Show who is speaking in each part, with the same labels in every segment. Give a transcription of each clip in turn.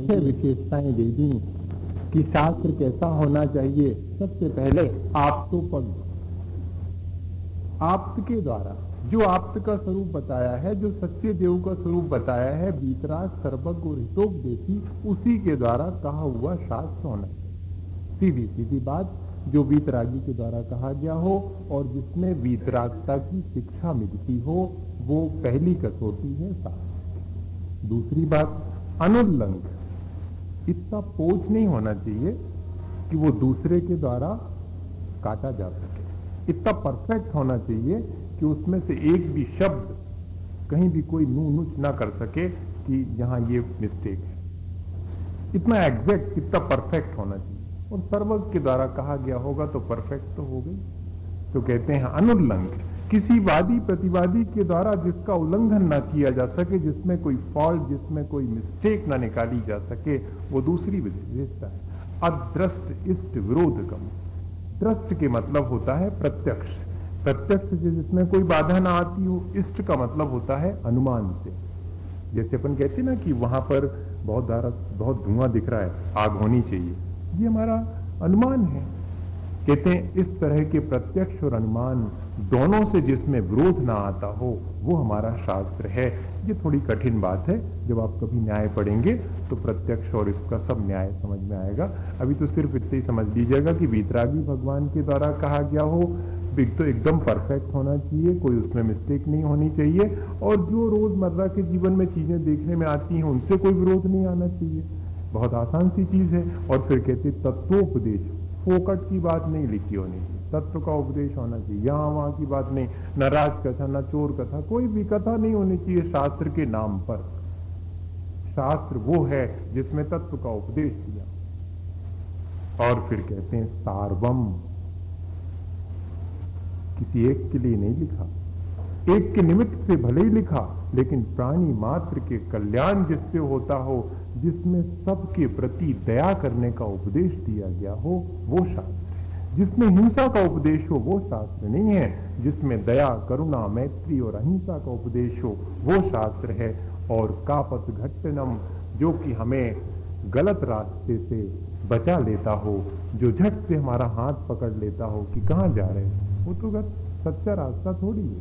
Speaker 1: 6 विशेषताएं दे दी कि शास्त्र कैसा होना चाहिए। सबसे पहले आप्तोपद, आप्त के द्वारा जो आप्त का स्वरूप बताया है, जो सच्चे देव का स्वरूप बताया है, वीतराग, सर्वज्ञ और हितोपदेशी, उसी के द्वारा कहा हुआ शास्त्र होना चाहिए। सीधी सीधी बात, जो वीतरागी के द्वारा कहा गया हो और जिसमें वीतरागता की शिक्षा मिलती हो, वो पहली कसौटी है शास्त्र। दूसरी बात, अनुल्लंघ, इतना पोच नहीं होना चाहिए कि वो दूसरे के द्वारा काटा जा सके। इतना परफेक्ट होना चाहिए कि उसमें से एक भी शब्द कहीं भी कोई नू नुच ना कर सके कि यहां ये मिस्टेक है। इतना एग्जैक्ट, इतना परफेक्ट होना चाहिए। और सर्वज्ञ के द्वारा कहा गया होगा तो परफेक्ट तो हो गई। तो कहते हैं अनुल्लंघ, किसी वादी प्रतिवादी के द्वारा जिसका उल्लंघन ना किया जा सके, जिसमें कोई फॉल्ट, जिसमें कोई मिस्टेक ना निकाली जा सके, वो दूसरी विशेषता है। अदृष्ट इष्ट विरोधकम, दृष्ट के मतलब होता है प्रत्यक्ष, प्रत्यक्ष से जिसमें कोई बाधा ना आती हो। इष्ट का मतलब होता है अनुमान से। जैसे अपन कहते हैं ना कि वहां पर बहुत धुआं दिख रहा है, आग होनी चाहिए, ये हमारा अनुमान है। कहते हैं इस तरह के प्रत्यक्ष और अनुमान दोनों से जिसमें विरोध ना आता हो, वो हमारा शास्त्र है। ये थोड़ी कठिन बात है, जब आप कभी न्याय पढ़ेंगे तो प्रत्यक्ष और इसका सब न्याय समझ में आएगा। अभी तो सिर्फ इतना ही समझ लीजिएगा कि वीतरागी भगवान के द्वारा कहा गया हो तो एकदम परफेक्ट होना चाहिए, कोई उसमें मिस्टेक नहीं होनी चाहिए, और जो रोजमर्रा के जीवन में चीजें देखने में आती हैं उनसे कोई विरोध नहीं आना चाहिए। बहुत आसान सी चीज है। और फिर कहते तत्वोपदेश, फोकट की बात नहीं लिखी होनी चाहिए, तत्व का उपदेश होना चाहिए। यहां वहां की बात नहीं, न राज कथा, न चोर कथा, कोई भी कथा नहीं होनी चाहिए शास्त्र के नाम पर। शास्त्र वो है जिसमें तत्व का उपदेश दिया। और फिर कहते हैं सार्वम, किसी एक के लिए नहीं लिखा, एक के निमित्त से भले ही लिखा, लेकिन प्राणी मात्र के कल्याण जिससे होता हो, जिसमें सबके प्रति दया करने का उपदेश दिया गया हो, वो शास्त्र है। जिसमें हिंसा का उपदेश हो वो शास्त्र नहीं है। जिसमें दया, करुणा, मैत्री और अहिंसा का उपदेश हो वो शास्त्र है। और कापत घट्टनम, जो कि हमें गलत रास्ते से बचा लेता हो, जो झट से हमारा हाथ पकड़ लेता हो कि कहां जा रहे हैं, वो तो सच्चा रास्ता थोड़ी है।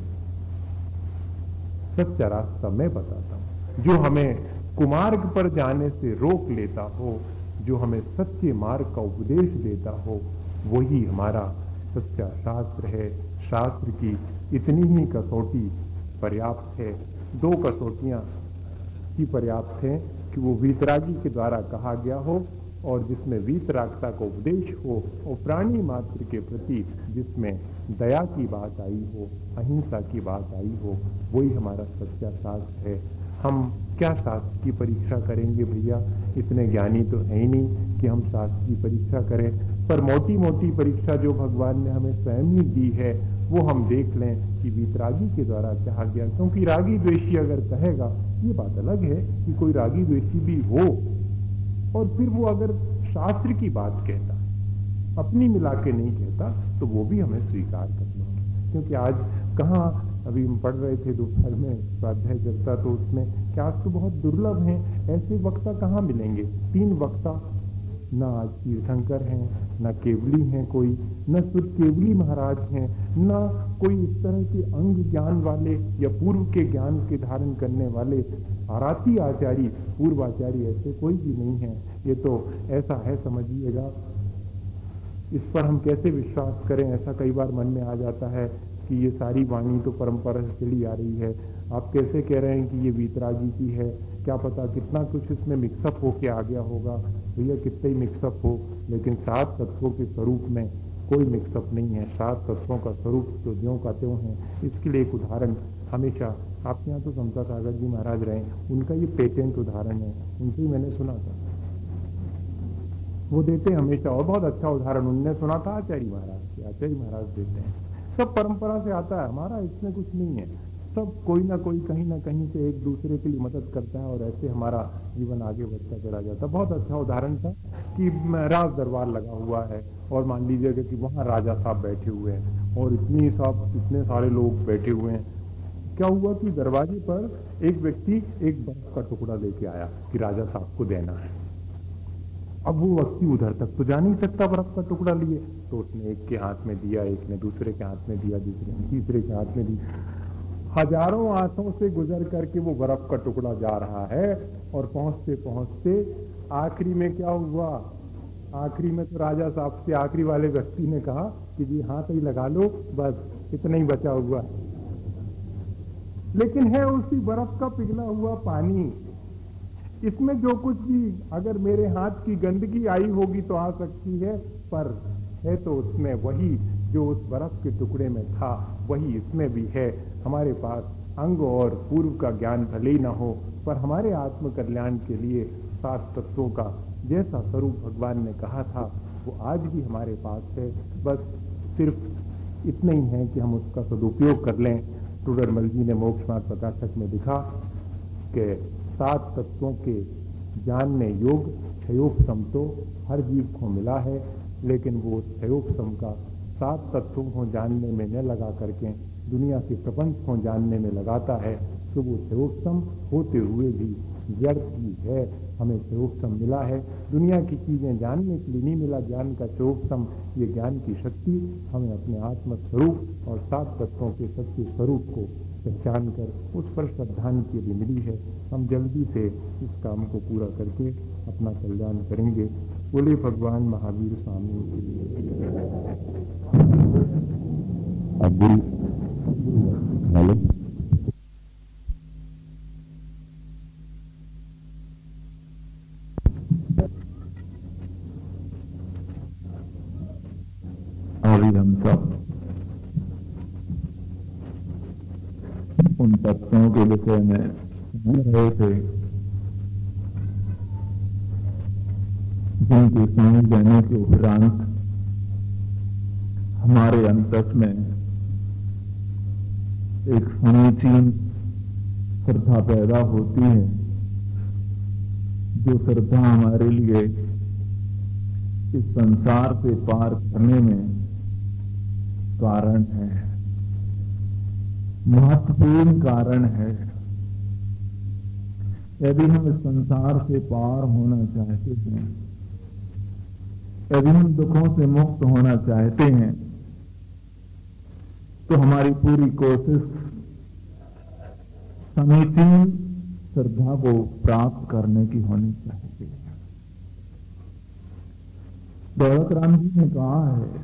Speaker 1: सच्चा रास्ता मैं बताता हूं। जो हमें कुमार्ग पर जाने से रोक लेता हो, जो हमें सच्चे मार्ग का उपदेश देता हो, वही हमारा सच्चा शास्त्र है। शास्त्र की इतनी ही कसौटी पर्याप्त है। 2 कसौटियां ही पर्याप्त हैं कि वो वीतरागी के द्वारा कहा गया हो और जिसमें वीतरागता का उपदेश हो, और प्राणी मात्र के प्रति जिसमें दया की बात आई हो, अहिंसा की बात आई हो, वही हमारा सच्चा शास्त्र है। हम क्या शास्त्र की परीक्षा करेंगे भैया, इतने ज्ञानी तो है ही नहीं कि हम शास्त्र की परीक्षा करें। पर मोटी मोटी परीक्षा जो भगवान ने हमें स्वयं ही दी है, वो हम देख लें कि वीतरागी के द्वारा कहा गया। क्योंकि रागी द्वेषी अगर कहेगा, ये बात अलग है कि कोई रागी द्वेषी भी हो, और फिर वो अगर शास्त्र की बात कहता, अपनी मिला के नहीं कहता, तो वो भी हमें स्वीकार करना होगा। क्योंकि आज कहाँ, अभी हम पढ़ रहे थे दोपहर में स्वाध्याय चलता, तो उसमें कि आज तो बहुत दुर्लभ हैं, ऐसे वक्ता कहाँ मिलेंगे। 3 वक्ता, ना आज तीर्थंकर हैं, ना केवली हैं कोई, न सिर्फ केवली महाराज हैं, ना कोई इस तरह के अंग ज्ञान वाले या पूर्व के ज्ञान के धारण करने वाले आराती आचार्य, पूर्वाचार्य, ऐसे कोई भी नहीं है। ये तो ऐसा है, समझिएगा। इस पर हम कैसे विश्वास करें, ऐसा कई बार मन में आ जाता है कि ये सारी वाणी तो परंपरा से चली आ रही है, आप कैसे कह रहे हैं कि ये वीतरागी की है, क्या पता कितना कुछ इसमें मिक्सअप होके आ गया होगा। भैया कितने ही मिक्सअप हो, लेकिन 7 तत्वों के स्वरूप में कोई मिक्सअप नहीं है। 7 तत्वों का स्वरूप तो ज्यों का त्यों है। इसके लिए एक उदाहरण हमेशा, आपके यहाँ तो समता सागर जी महाराज रहे, उनका ये पेटेंट उदाहरण है, उनसे ही मैंने सुना था, वो देते हमेशा, और बहुत अच्छा उदाहरण उनने सुना था आचार्य महाराज से। आचार्य महाराज देते हैं, सब परंपरा से आता है, हमारा इसमें कुछ नहीं है। सब कोई ना कोई कहीं ना कहीं से एक दूसरे के लिए मदद करता है, और ऐसे हमारा जीवन आगे बढ़ता चला जाता है। बहुत अच्छा उदाहरण था कि राज दरबार लगा हुआ है, और मान लीजिएगा कि वहां राजा साहब बैठे हुए हैं, और इतने सारे लोग बैठे हुए हैं। क्या हुआ कि दरवाजे पर एक व्यक्ति एक बर्फ का टुकड़ा लेके आया कि राजा साहब को देना है। अब वो व्यक्ति उधर तक तो जा नहीं सकता बर्फ का टुकड़ा लिए, तो उसने एक के हाथ में दिया, एक ने दूसरे के हाथ में दिया, दूसरे ने तीसरे के हाथ में दिया। हजारों हाथों से गुजर करके वो बर्फ का टुकड़ा जा रहा है, और पहुंचते पहुंचते आखिरी में क्या हुआ? आखिरी में तो राजा साहब से आखिरी वाले व्यक्ति ने कहा कि जी हाथ ही लगा लो, बस इतना ही बचा हुआ है। लेकिन है उसी बर्फ का पिघला हुआ पानी। इसमें जो कुछ भी अगर मेरे हाथ की गंदगी आई होगी तो आ सकती है, पर है तो उसमें वही जो उस बर्फ के टुकड़े में था, वही इसमें भी है। हमारे पास अंग और पूर्व का ज्ञान भले ही ना हो, पर हमारे आत्म कल्याण के लिए 7 तत्वों का जैसा स्वरूप भगवान ने कहा था, वो आज भी हमारे पास है। बस सिर्फ इतना ही है कि हम उसका सदुपयोग कर लें। टूडरमल जी ने मोक्ष मार्ग प्रकाशक में लिखा कि 7 तत्वों के जानने योग क्षयोपशम तो हर जीव को मिला है, लेकिन वो क्षयोपशम का 7 तत्वों को जानने में न लगा करके दुनिया के प्रपंच को जानने में लगाता है। तो वो क्षयोपशम होते हुए भी व्यर्थ ही है। हमें क्षयोपशम मिला है, दुनिया की चीजें जानने के लिए नहीं मिला ज्ञान का क्षयोपशम। ये ज्ञान की शक्ति हमें अपने आत्म स्वरूप और 7 तत्वों के सच्चे स्वरूप को पहचान कर उस पर श्रद्धांजलि के लिए मिली है। हम जल्दी से इस काम को पूरा करके अपना कल्याण करेंगे। बोले भगवान महावीर स्वामी
Speaker 2: अभी हम सब उन तत्वों के विषय में समझ रहे थे जिनकी समझ लेने के उपरांत हमारे अंतस में एक समीचीन श्रद्धा पैदा होती है, जो श्रद्धा हमारे लिए इस संसार से पार करने में कारण है, महत्वपूर्ण कारण है। यदि हम इस संसार से पार होना चाहते हैं, यदि हम दुखों से मुक्त होना चाहते हैं, तो हमारी पूरी कोशिश समीचीन श्रद्धा को प्राप्त करने की होनी चाहिए। दौलत राम जी ने कहा है,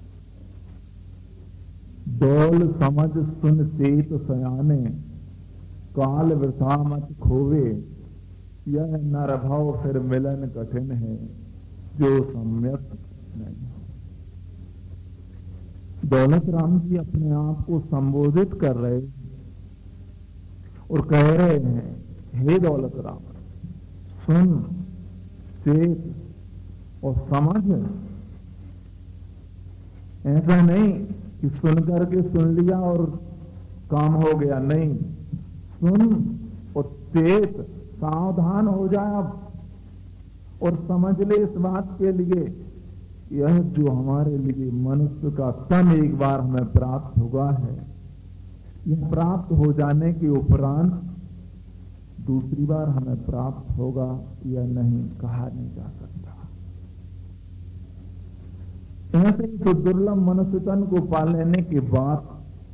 Speaker 2: डोल समझ सुन चेत सयाने, काल वृथा मत खोवे, यह नर भव फिर मिलन कठिन है, जो सम्यक नहीं हो। दौलत राम जी अपने आप को संबोधित कर रहे और कह रहे हैं, हे दौलत राम, सुन, चेत और समझ। ऐसा नहीं कि सुन करके सुन लिया और काम हो गया, नहीं। सुन और चेत, सावधान हो जाए अब और समझ ले इस बात के लिए, यह जो हमारे लिए मनुष्य का तन एक बार हमें प्राप्त हुआ है, यह प्राप्त हो जाने के उपरांत दूसरी बार हमें प्राप्त होगा या नहीं, कहा नहीं जा सकता। ऐसे ही तो दुर्लभ मनुष्य तन को पा लेने के बाद,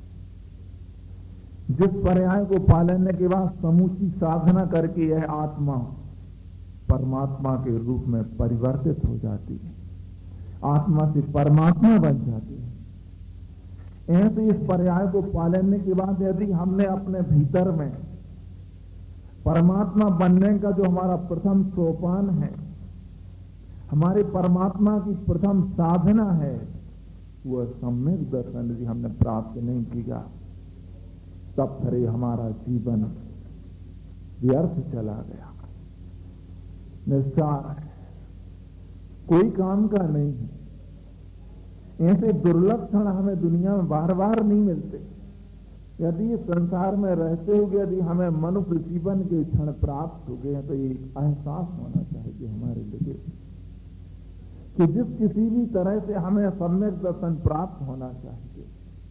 Speaker 2: जिस पर्याय को पा लेने के बाद समूची साधना करके यह आत्मा परमात्मा के रूप में परिवर्तित हो जाती है, आत्मा से परमात्मा बन जाती है। ऐसे इस पर्याय को पा लेने के बाद यदि हमने अपने भीतर में परमात्मा बनने का जो हमारा प्रथम सोपान है, हमारे परमात्मा की प्रथम साधना है, वह सम्यक दर्शन यदि हमने प्राप्त नहीं किया, तब फिर हमारा जीवन व्यर्थ चला गया, निस्सार है, कोई काम का नहीं है। ऐसे दुर्लभ क्षण हमें दुनिया में बार बार नहीं मिलते। यदि इस संसार में रहते हुए यदि हमें मनुष्य जीवन के क्षण प्राप्त हो गए, तो ये एहसास होना चाहिए हमारे लिए कि जिस किसी भी तरह से हमें सम्यक दर्शन प्राप्त होना चाहिए,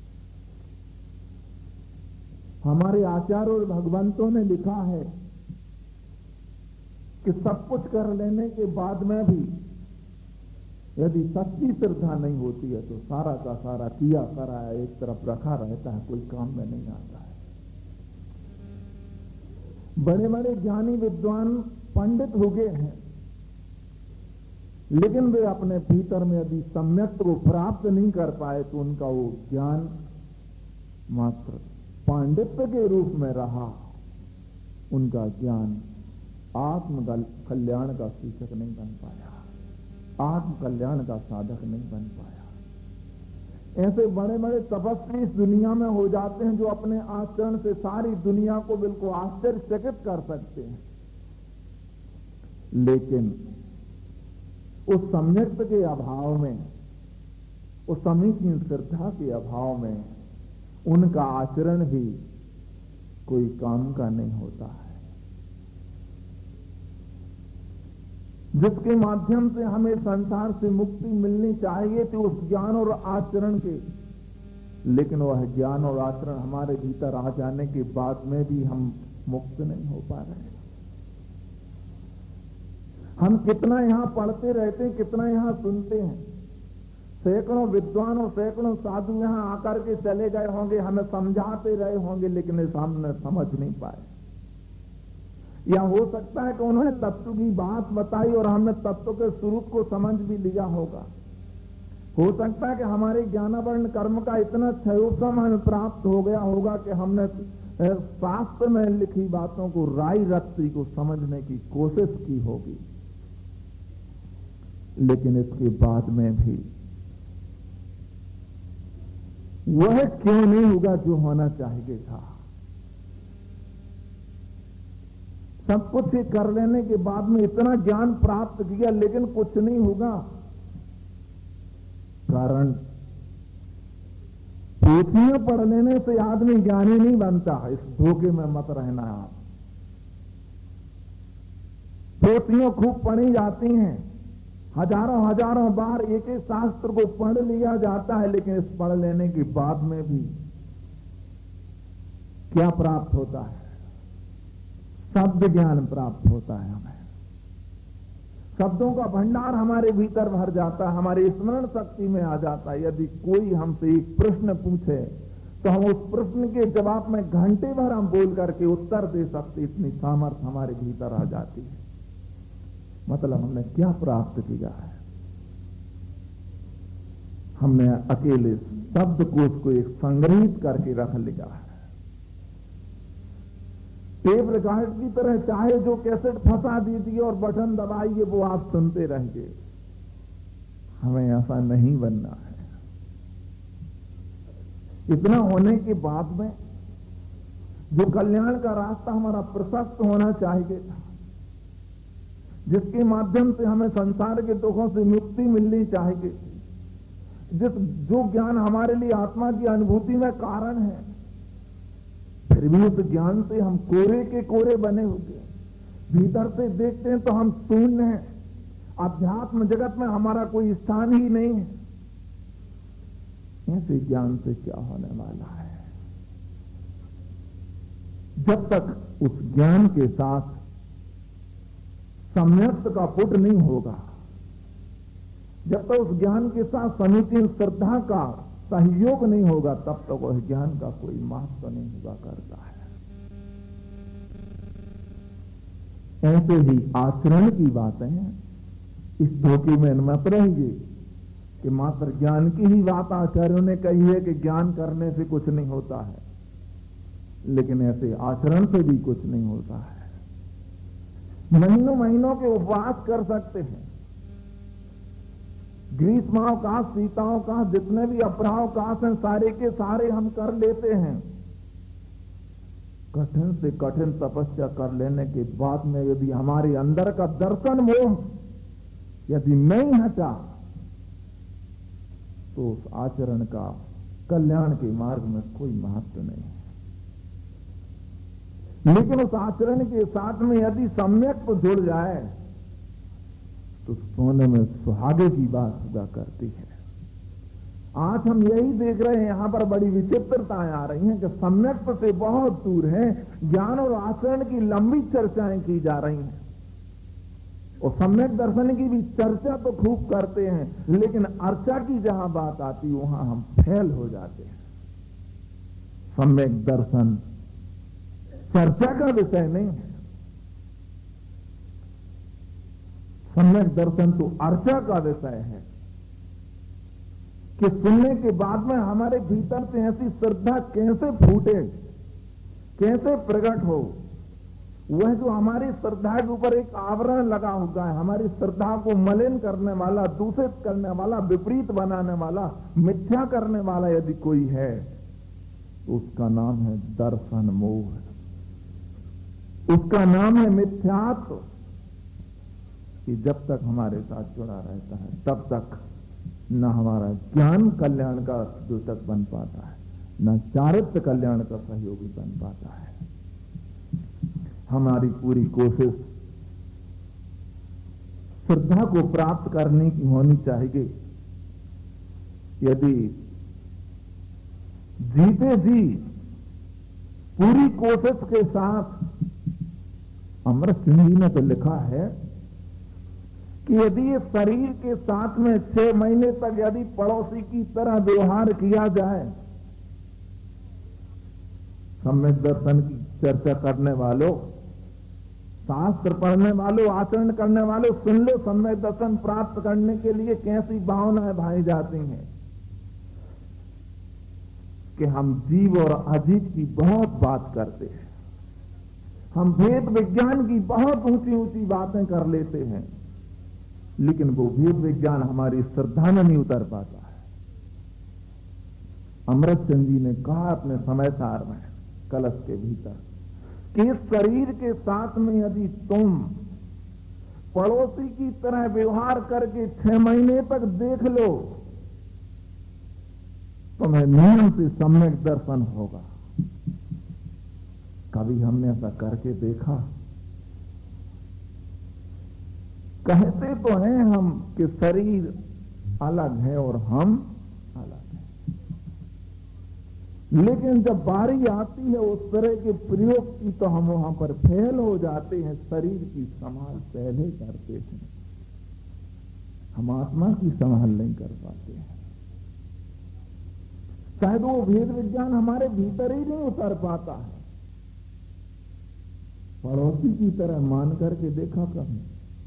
Speaker 2: हमारे आचार्य और भगवंतों ने लिखा है कि सब कुछ कर लेने के बाद में भी यदि सच्ची श्रद्धा नहीं होती है तो सारा का सारा किया कराया एक तरफ रखा रहता है, कोई काम में नहीं आता है। बड़े बड़े ज्ञानी विद्वान पंडित हो गए हैं, लेकिन वे अपने भीतर में यदि सम्यक्त को प्राप्त नहीं कर पाए तो उनका वो ज्ञान मात्र पांडित्य के रूप में रहा, उनका ज्ञान आत्म कल्याण का सूचक नहीं बन पाया, आत्म कल्याण का साधक नहीं बन पाया। ऐसे बड़े बड़े तपस्वी इस दुनिया में हो जाते हैं जो अपने आचरण से सारी दुनिया को बिल्कुल आश्चर्यचकित कर सकते हैं, लेकिन उस सम्यक्त के अभाव में, उस समीचीन श्रद्धा के अभाव में उनका आचरण भी कोई काम का नहीं होता है। जिसके माध्यम से हमें संसार से मुक्ति मिलनी चाहिए थी उस ज्ञान और आचरण के, लेकिन वह ज्ञान और आचरण हमारे भीतर आ जाने के बाद में भी हम मुक्त नहीं हो पा रहे हैं। हम कितना यहां पढ़ते रहते हैं, कितना यहां सुनते हैं, सैकड़ों विद्वान और सैकड़ों साधु यहां आकर के चले गए होंगे, हमें समझाते रहे होंगे, लेकिन इस हमने समझ नहीं पाए। या हो सकता है कि उन्होंने तत्व की बात बताई और हमने तत्व के स्वरूप को समझ भी लिया होगा। हो सकता है कि हमारे ज्ञानावरण कर्म का इतना क्षयोपम हमें प्राप्त हो गया होगा कि हमने शास्त्र में लिखी बातों को राई रत्ती को समझने की कोशिश की होगी, लेकिन इसके बाद में भी वह क्यों नहीं होगा जो होना चाहिए था। सब कुछ कर लेने के बाद में इतना ज्ञान प्राप्त किया लेकिन कुछ नहीं होगा, कारण पोथियां पढ़ लेने से आदमी ज्ञानी नहीं बनता। इस धोखे में मत रहना आप। पोथियां खूब पढ़ी जाती हैं, हजारों हजारों बार एक एक शास्त्र को पढ़ लिया जाता है, लेकिन इस पढ़ लेने के बाद में भी क्या प्राप्त होता है? शब्द ज्ञान प्राप्त होता है। हमें शब्दों का भंडार हमारे भीतर भर जाता है, हमारी स्मरण शक्ति में आ जाता है। यदि कोई हमसे एक प्रश्न पूछे तो हम उस प्रश्न के जवाब में घंटे भर हम बोल करके उत्तर दे सकते, इतनी सामर्थ्य हमारे भीतर आ जाती है। मतलब हमने क्या प्राप्त किया है? हमने अकेले शब्दकोश को एक संग्रहित करके रख लिया है। टेप रिकॉर्ड की तरह चाहे जो कैसेट फंसा दीजिए और बटन दबाइए, वो आप सुनते रहेंगे। हमें ऐसा नहीं बनना है। इतना होने के बाद में जो कल्याण का रास्ता हमारा प्रशस्त होना चाहिए था, जिसके माध्यम से हमें संसार के दुखों से मुक्ति मिलनी चाहिए, जो ज्ञान हमारे लिए आत्मा की अनुभूति में कारण है, फिर भी उस ज्ञान से हम कोरे के कोरे बने हुए, भीतर से देखते हैं तो हम शून्य हैं, अध्यात्म जगत में हमारा कोई स्थान ही नहीं है। ऐसे ज्ञान से क्या होने वाला है? जब तक उस ज्ञान के साथ सम्यक्त का पुट नहीं होगा, जब तक उस ज्ञान के साथ समीचीन श्रद्धा का सहयोग नहीं होगा, तब तक वह ज्ञान का कोई महत्व नहीं हुआ करता है। ऐसे ही आचरण की बातें इस धोखे में मत रहिए कि मात्र ज्ञान की ही बात आचार्यों ने कही है कि ज्ञान करने से कुछ नहीं होता है, लेकिन ऐसे आचरण से भी कुछ नहीं होता है। महीनों महीनों के उपवास कर सकते हैं, ग्रीष्मावकाश, शीतावकाश, जितने भी अपरावकाश हैं सारे के सारे हम कर लेते हैं। कठिन से कठिन तपस्या कर लेने के बाद में यदि हमारे अंदर का दर्शन मोह यदि नहीं हटा तो उस आचरण का कल्याण के मार्ग में कोई महत्व नहीं है। लेकिन उस आचरण के साथ में यदि सम्यक को जुड़ जाए तो सोने में सुहागे की बात हुआ करती है। आज हम यही देख रहे हैं, यहां पर बड़ी विचित्रताएं आ रही हैं कि सम्यक से बहुत दूर है, ज्ञान और आचरण की लंबी चर्चाएं की जा रही हैं। और सम्यक दर्शन की भी चर्चा तो खूब करते हैं, लेकिन अर्चा की जहां बात आती वहां हम फेल हो जाते हैं। सम्यक दर्शन चर्चा का विषय नहीं है। सम्यक दर्शन तो अर्चा का विषय है कि सुनने के बाद में हमारे भीतर से ऐसी श्रद्धा कैसे फूटे, कैसे प्रकट हो। वह जो हमारी श्रद्धा के ऊपर एक आवरण लगा हुआ है, हमारी श्रद्धा को मलिन करने वाला, दूषित करने वाला, विपरीत बनाने वाला, मिथ्या करने वाला यदि कोई है तो उसका नाम है दर्शन मोह, उसका नाम है मिथ्यात्व। कि जब तक हमारे साथ जुड़ा रहता है तब तक न हमारा ज्ञान कल्याण का द्योतक बन पाता है, न चारित्र कल्याण का सहयोगी बन पाता है। हमारी पूरी कोशिश श्रद्धा को प्राप्त करने की होनी चाहिए। यदि जीते जी पूरी कोशिश के साथ, अमृत सिंह जी ने तो लिखा है कि यदि इस शरीर के साथ में 6 महीने तक यदि पड़ोसी की तरह व्यवहार किया जाए, सम्यक दर्शन की चर्चा करने वालों, शास्त्र पढ़ने वालों, आचरण करने वालों, सुन लो सम्यक दर्शन प्राप्त करने के लिए कैसी भावनाएं भाई जाती हैं कि हम जीव और अजीव की बहुत बात करते हैं, हम भेद विज्ञान की बहुत ऊंची ऊंची बातें कर लेते हैं, लेकिन वो भेद विज्ञान हमारी श्रद्धा में नहीं उतर पाता है। अमृत सिंह जी ने कहा अपने समय सार में कलश के भीतर कि इस शरीर के साथ में यदि तुम पड़ोसी की तरह व्यवहार करके 6 महीने तक देख लो, तुम्हें नियम से सम्यक दर्शन होगा। कभी हमने ऐसा करके देखा? कहते तो हैं हम कि शरीर अलग है और हम अलग हैं, लेकिन जब बारी आती है उस तरह के प्रयोग की तो हम वहां पर फेल हो जाते हैं। शरीर की संभाल पहले करते हैं, हम आत्मा की संभाल नहीं कर पाते हैं। शायद वो भेद विज्ञान हमारे भीतर ही नहीं उतर पाता है। पड़ोसी की तरह मान करके देखा कभी?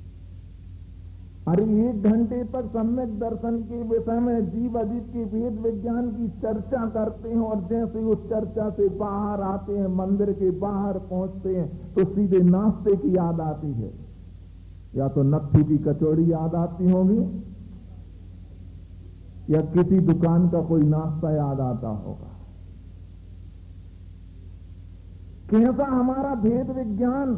Speaker 2: अरे 1 घंटे तक सम्यक दर्शन के विषय में जीव अजीव के वेद विज्ञान की चर्चा करते हैं और जैसे उस चर्चा से बाहर आते हैं, मंदिर के बाहर पहुंचते हैं तो सीधे नाश्ते की याद आती है, या तो नत्थू की कचौड़ी याद आती होगी या किसी दुकान का कोई नाश्ता याद आता होगा। कैसा हमारा भेद विज्ञान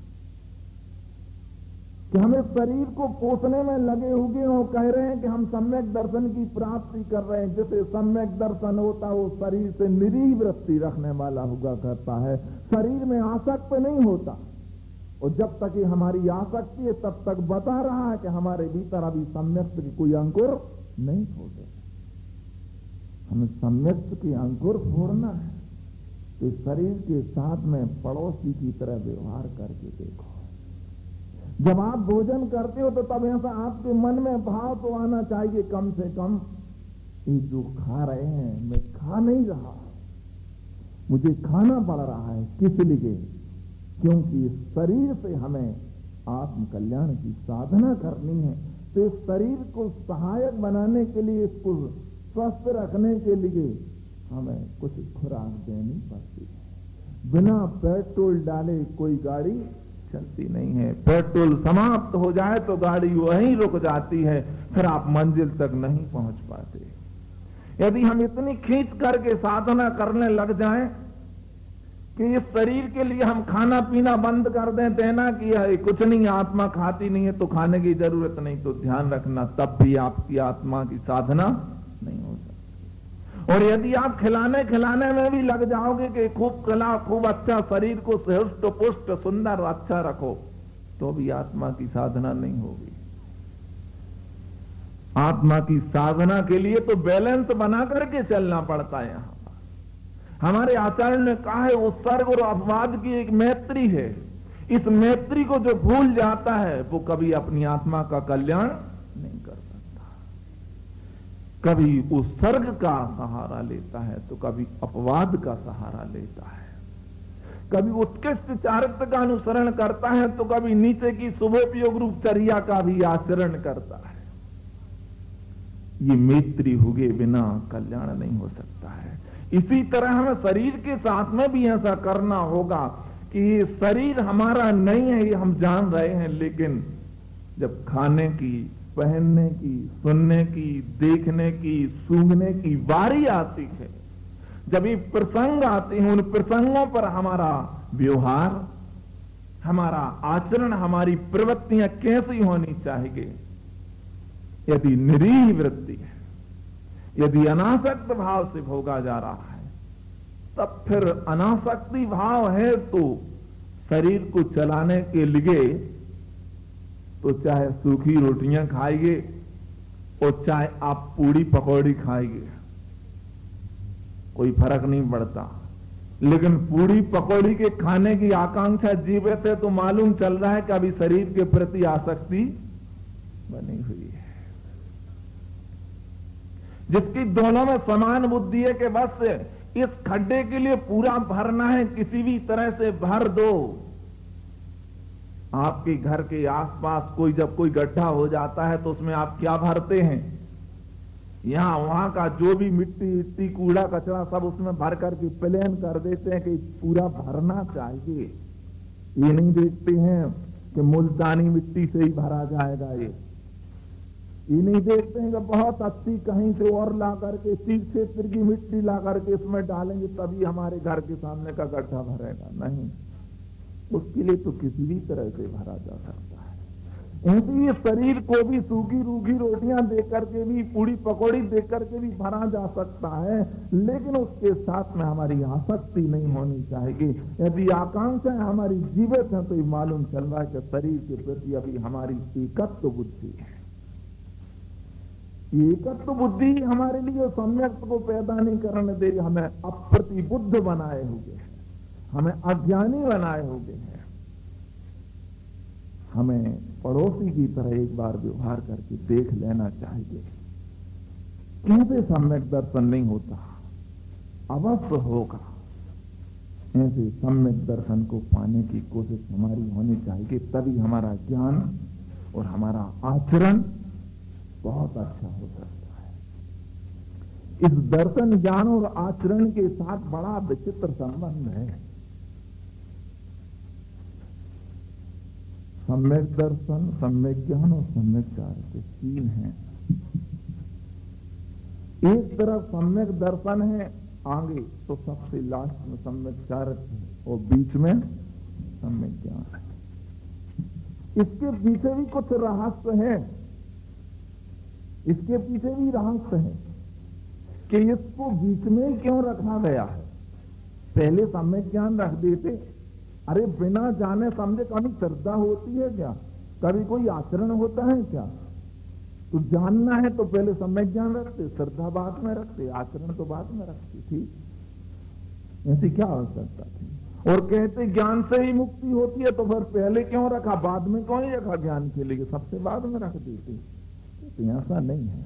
Speaker 2: कि हम इस शरीर को पोषने में लगे हुए हो, कह रहे हैं कि हम सम्यक दर्शन की प्राप्ति कर रहे हैं। जिसे सम्यक दर्शन होता है वो शरीर से निरीह वृत्ति रखने वाला हुआ करता है, शरीर में आसक्त नहीं होता। और जब तक ये हमारी आसक्ति है तब तक बता रहा है कि हमारे भीतर अभी सम्यक के कोई अंकुर नहीं फोड़े। हमें सम्यक के अंकुर फोड़ना है तो शरीर के साथ में पड़ोसी की तरह व्यवहार करके देखो। जब आप भोजन करते हो तो तब ऐसा आपके मन में भाव तो आना चाहिए कम से कम, ये जो खा रहे हैं मैं खा नहीं रहा, मुझे खाना पड़ रहा है। किस लिए? क्योंकि इस शरीर से हमें आत्म कल्याण की साधना करनी है। तो इस शरीर को सहायक बनाने के लिए, इसको स्वस्थ रखने के लिए हमें कुछ खुराक देनी पड़ती है। बिना पेट्रोल डाले कोई गाड़ी चलती नहीं है। पेट्रोल समाप्त हो जाए तो गाड़ी वहीं रुक जाती है, फिर आप मंजिल तक नहीं पहुंच पाते। यदि हम इतनी खींच करके साधना करने लग जाएं कि इस शरीर के लिए हम खाना पीना बंद कर दें, देना कि है कुछ नहीं, आत्मा खाती नहीं है तो खाने की जरूरत नहीं, तो ध्यान रखना तब भी आपकी आत्मा की साधना नहीं हो सकती। और यदि आप खिलाने खिलाने में भी लग जाओगे कि खूब खिला, खूब अच्छा शरीर को हृष्ट पुष्ट सुंदर अच्छा रखो, तो भी आत्मा की साधना नहीं होगी। आत्मा की साधना के लिए तो बैलेंस बना करके चलना पड़ता है। यहां हमारे आचार्य ने कहा है उत्सर्ग और अपवाद की एक मैत्री है। इस मैत्री को जो भूल जाता है वो कभी अपनी आत्मा का कल्याण नहीं कर सकता। कभी उत्सर्ग का सहारा लेता है तो कभी अपवाद का सहारा लेता है, कभी उत्कृष्ट चारित्र का अनुसरण करता है तो कभी नीचे की शुभोपयोग रूप चर्या का भी आचरण करता है। ये मैत्री हुए बिना कल्याण नहीं हो सकता है। इसी तरह हमें शरीर के साथ में भी ऐसा करना होगा कि ये शरीर हमारा नहीं है, ये हम जान रहे हैं, लेकिन जब खाने की, पहनने की, सुनने की, देखने की, सूंघने की बारी आती है, जब ये प्रसंग आते हैं, उन प्रसंगों पर हमारा व्यवहार, हमारा आचरण, हमारी प्रवृत्तियां कैसी होनी चाहिए, यदि निरीह वृत्ति है, यदि अनासक्त भाव से भोगा जा रहा है, तब फिर अनासक्ति भाव है तो शरीर को चलाने के लिए तो चाहे सूखी रोटियां खाइए और चाहे आप पूड़ी पकौड़ी खाइए, कोई फर्क नहीं पड़ता। लेकिन पूड़ी पकौड़ी के खाने की आकांक्षा जीवे से तो मालूम चल रहा है कि अभी शरीर के प्रति आसक्ति बनी हुई है। जिसकी दोनों में समान बुद्धि है कि बस इस खड्डे के लिए पूरा भरना है, किसी भी तरह से भर दो। आपके घर के आसपास जब कोई गड्ढा हो जाता है तो उसमें आप क्या भरते हैं? यहां वहां का जो भी मिट्टी कूड़ा कचरा सब उसमें भर करके प्लेन कर देते हैं कि पूरा भरना चाहिए। ये नहीं देखते हैं कि मुल्तानी मिट्टी से ही भरा जाएगा। ये नहीं देखते हैं कि बहुत अच्छी कहीं से और ला करके तीर क्षेत्र की मिट्टी ला करके इसमें डालेंगे तभी हमारे घर के सामने का गड्ढा भरेगा। नहीं, उसके लिए तो किसी भी तरह से भरा जा सकता है। ऐसे शरीर को भी सूखी रूखी रोटियां देकर के भी, पूड़ी पकौड़ी देकर के भी भरा जा सकता है, लेकिन उसके साथ में हमारी आसक्ति नहीं होनी चाहिए। यदि आकांक्षाएं हमारी जीवित है तो ये मालूम चल रहा है कि शरीर के प्रति अभी हमारी एकत्व बुद्धि है। एकत्व बुद्धि हमारे लिए सम्यक्त को पैदा नहीं करने दे रही, हमें अप्रतिबुद्ध बनाए हुए हैं, हमें अज्ञानी बनाए हुए हैं। हमें पड़ोसी की तरह एक बार व्यवहार करके देख लेना चाहिए। कैसे सम्यक दर्शन नहीं होता? अवश्य होगा। ऐसे सम्यक दर्शन को पाने की कोशिश हमारी होनी चाहिए, तभी हमारा ज्ञान और हमारा आचरण बहुत अच्छा हो सकता है। इस दर्शन, ज्ञान और आचरण के साथ बड़ा विचित्र संबंध है। सम्यक दर्शन, सम्यक ज्ञान और सम्यक चारित्र तीन हैं। एक तरफ सम्यक दर्शन है, आगे तो सबसे लास्ट में सम्यक चारित्र है और बीच में सम्यक ज्ञान है। इसके पीछे भी कुछ रहस्य है, इसके पीछे भी रहस्य है कि इसको बीच में ही क्यों रखा गया है। पहले सम्यक ज्ञान रख देते, अरे बिना जाने समझे कभी श्रद्धा होती है क्या? कभी कोई आचरण होता है क्या? तो जानना है तो पहले सम्यक ज्ञान रखते, श्रद्धा बाद में रखते, आचरण तो बाद में रखते। ठीक, ऐसी क्या आवश्यकता थी? और कहते ज्ञान से ही मुक्ति होती है तो फिर पहले क्यों रखा, बाद में क्यों नहीं रखा? ज्ञान के लिए सबसे बाद में रख देते। तो ऐसा नहीं है।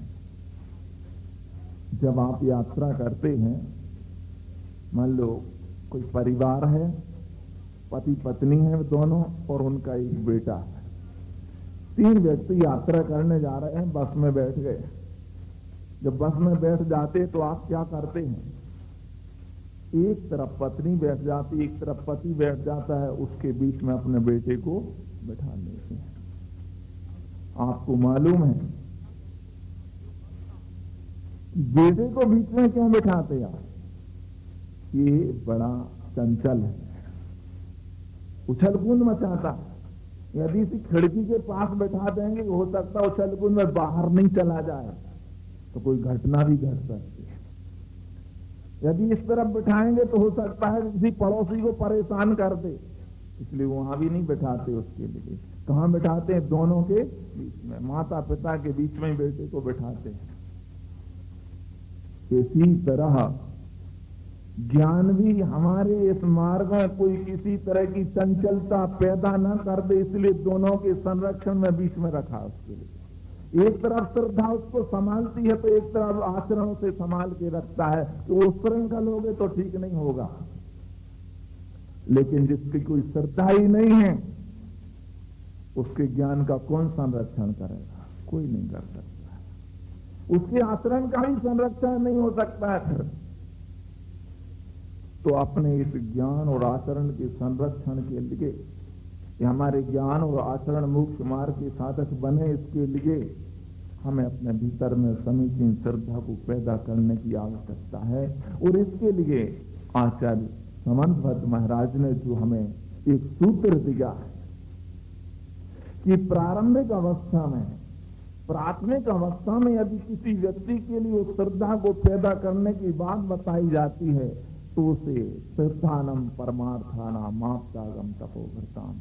Speaker 2: जब आप यात्रा करते हैं, मान लो कोई परिवार है, पति पत्नी है दोनों और उनका एक बेटा है, तीन व्यक्ति यात्रा करने जा रहे हैं, बस में बैठ गए। जब बस में बैठ जाते तो आप क्या करते हैं? एक तरफ पत्नी बैठ जाती, एक तरफ पति बैठ जाता है, उसके बीच में अपने बेटे को बैठा लेते हैं। आपको मालूम है बेटे को बीच में क्यों बैठाते आप? ये बड़ा चंचल है, उछल कूद मचाता है। यदि इसी खिड़की के पास बैठा देंगे, हो सकता है उछल कूद में बाहर नहीं चला जाए तो कोई घटना भी घट सकती है। यदि इस तरफ बिठाएंगे तो हो सकता है किसी पड़ोसी को परेशान कर दे, इसलिए वहां भी नहीं बैठाते। उसके लिए कहां बैठाते हैं? दोनों के बीच में, माता पिता के बीच में बेटे को बैठाते हैं। इसी तरह ज्ञान भी हमारे इस मार्ग में कोई किसी तरह की चंचलता पैदा न कर दे, इसलिए दोनों के संरक्षण में बीच में रखा उसके लिए। एक तरफ श्रद्धा उसको संभालती है तो एक तरफ आचरण से संभाल के रखता है कि वो शरण का लोगे तो ठीक नहीं होगा। लेकिन जिसकी कोई श्रद्धा ही नहीं है उसके ज्ञान का कौन संरक्षण करेगा? कोई नहीं कर सकता। उसके आचरण का ही संरक्षण नहीं हो सकता है। फिर तो अपने इस ज्ञान और आचरण के संरक्षण के लिए, हमारे ज्ञान और आचरण मोक्ष मार्ग के साधक बने, इसके लिए हमें अपने भीतर में समीचीन श्रद्धा को पैदा करने की आवश्यकता है। और इसके लिए आचार्य समंत भट्ट महाराज ने जो हमें एक सूत्र दिया है कि प्रारंभिक अवस्था में, प्राथमिक अवस्था में यदि किसी व्यक्ति के लिए उस श्रद्धा को पैदा करने की बात बताई जाती है तो उसे श्रद्धानम परमार्थानाम माप्तागम तपोभृताम,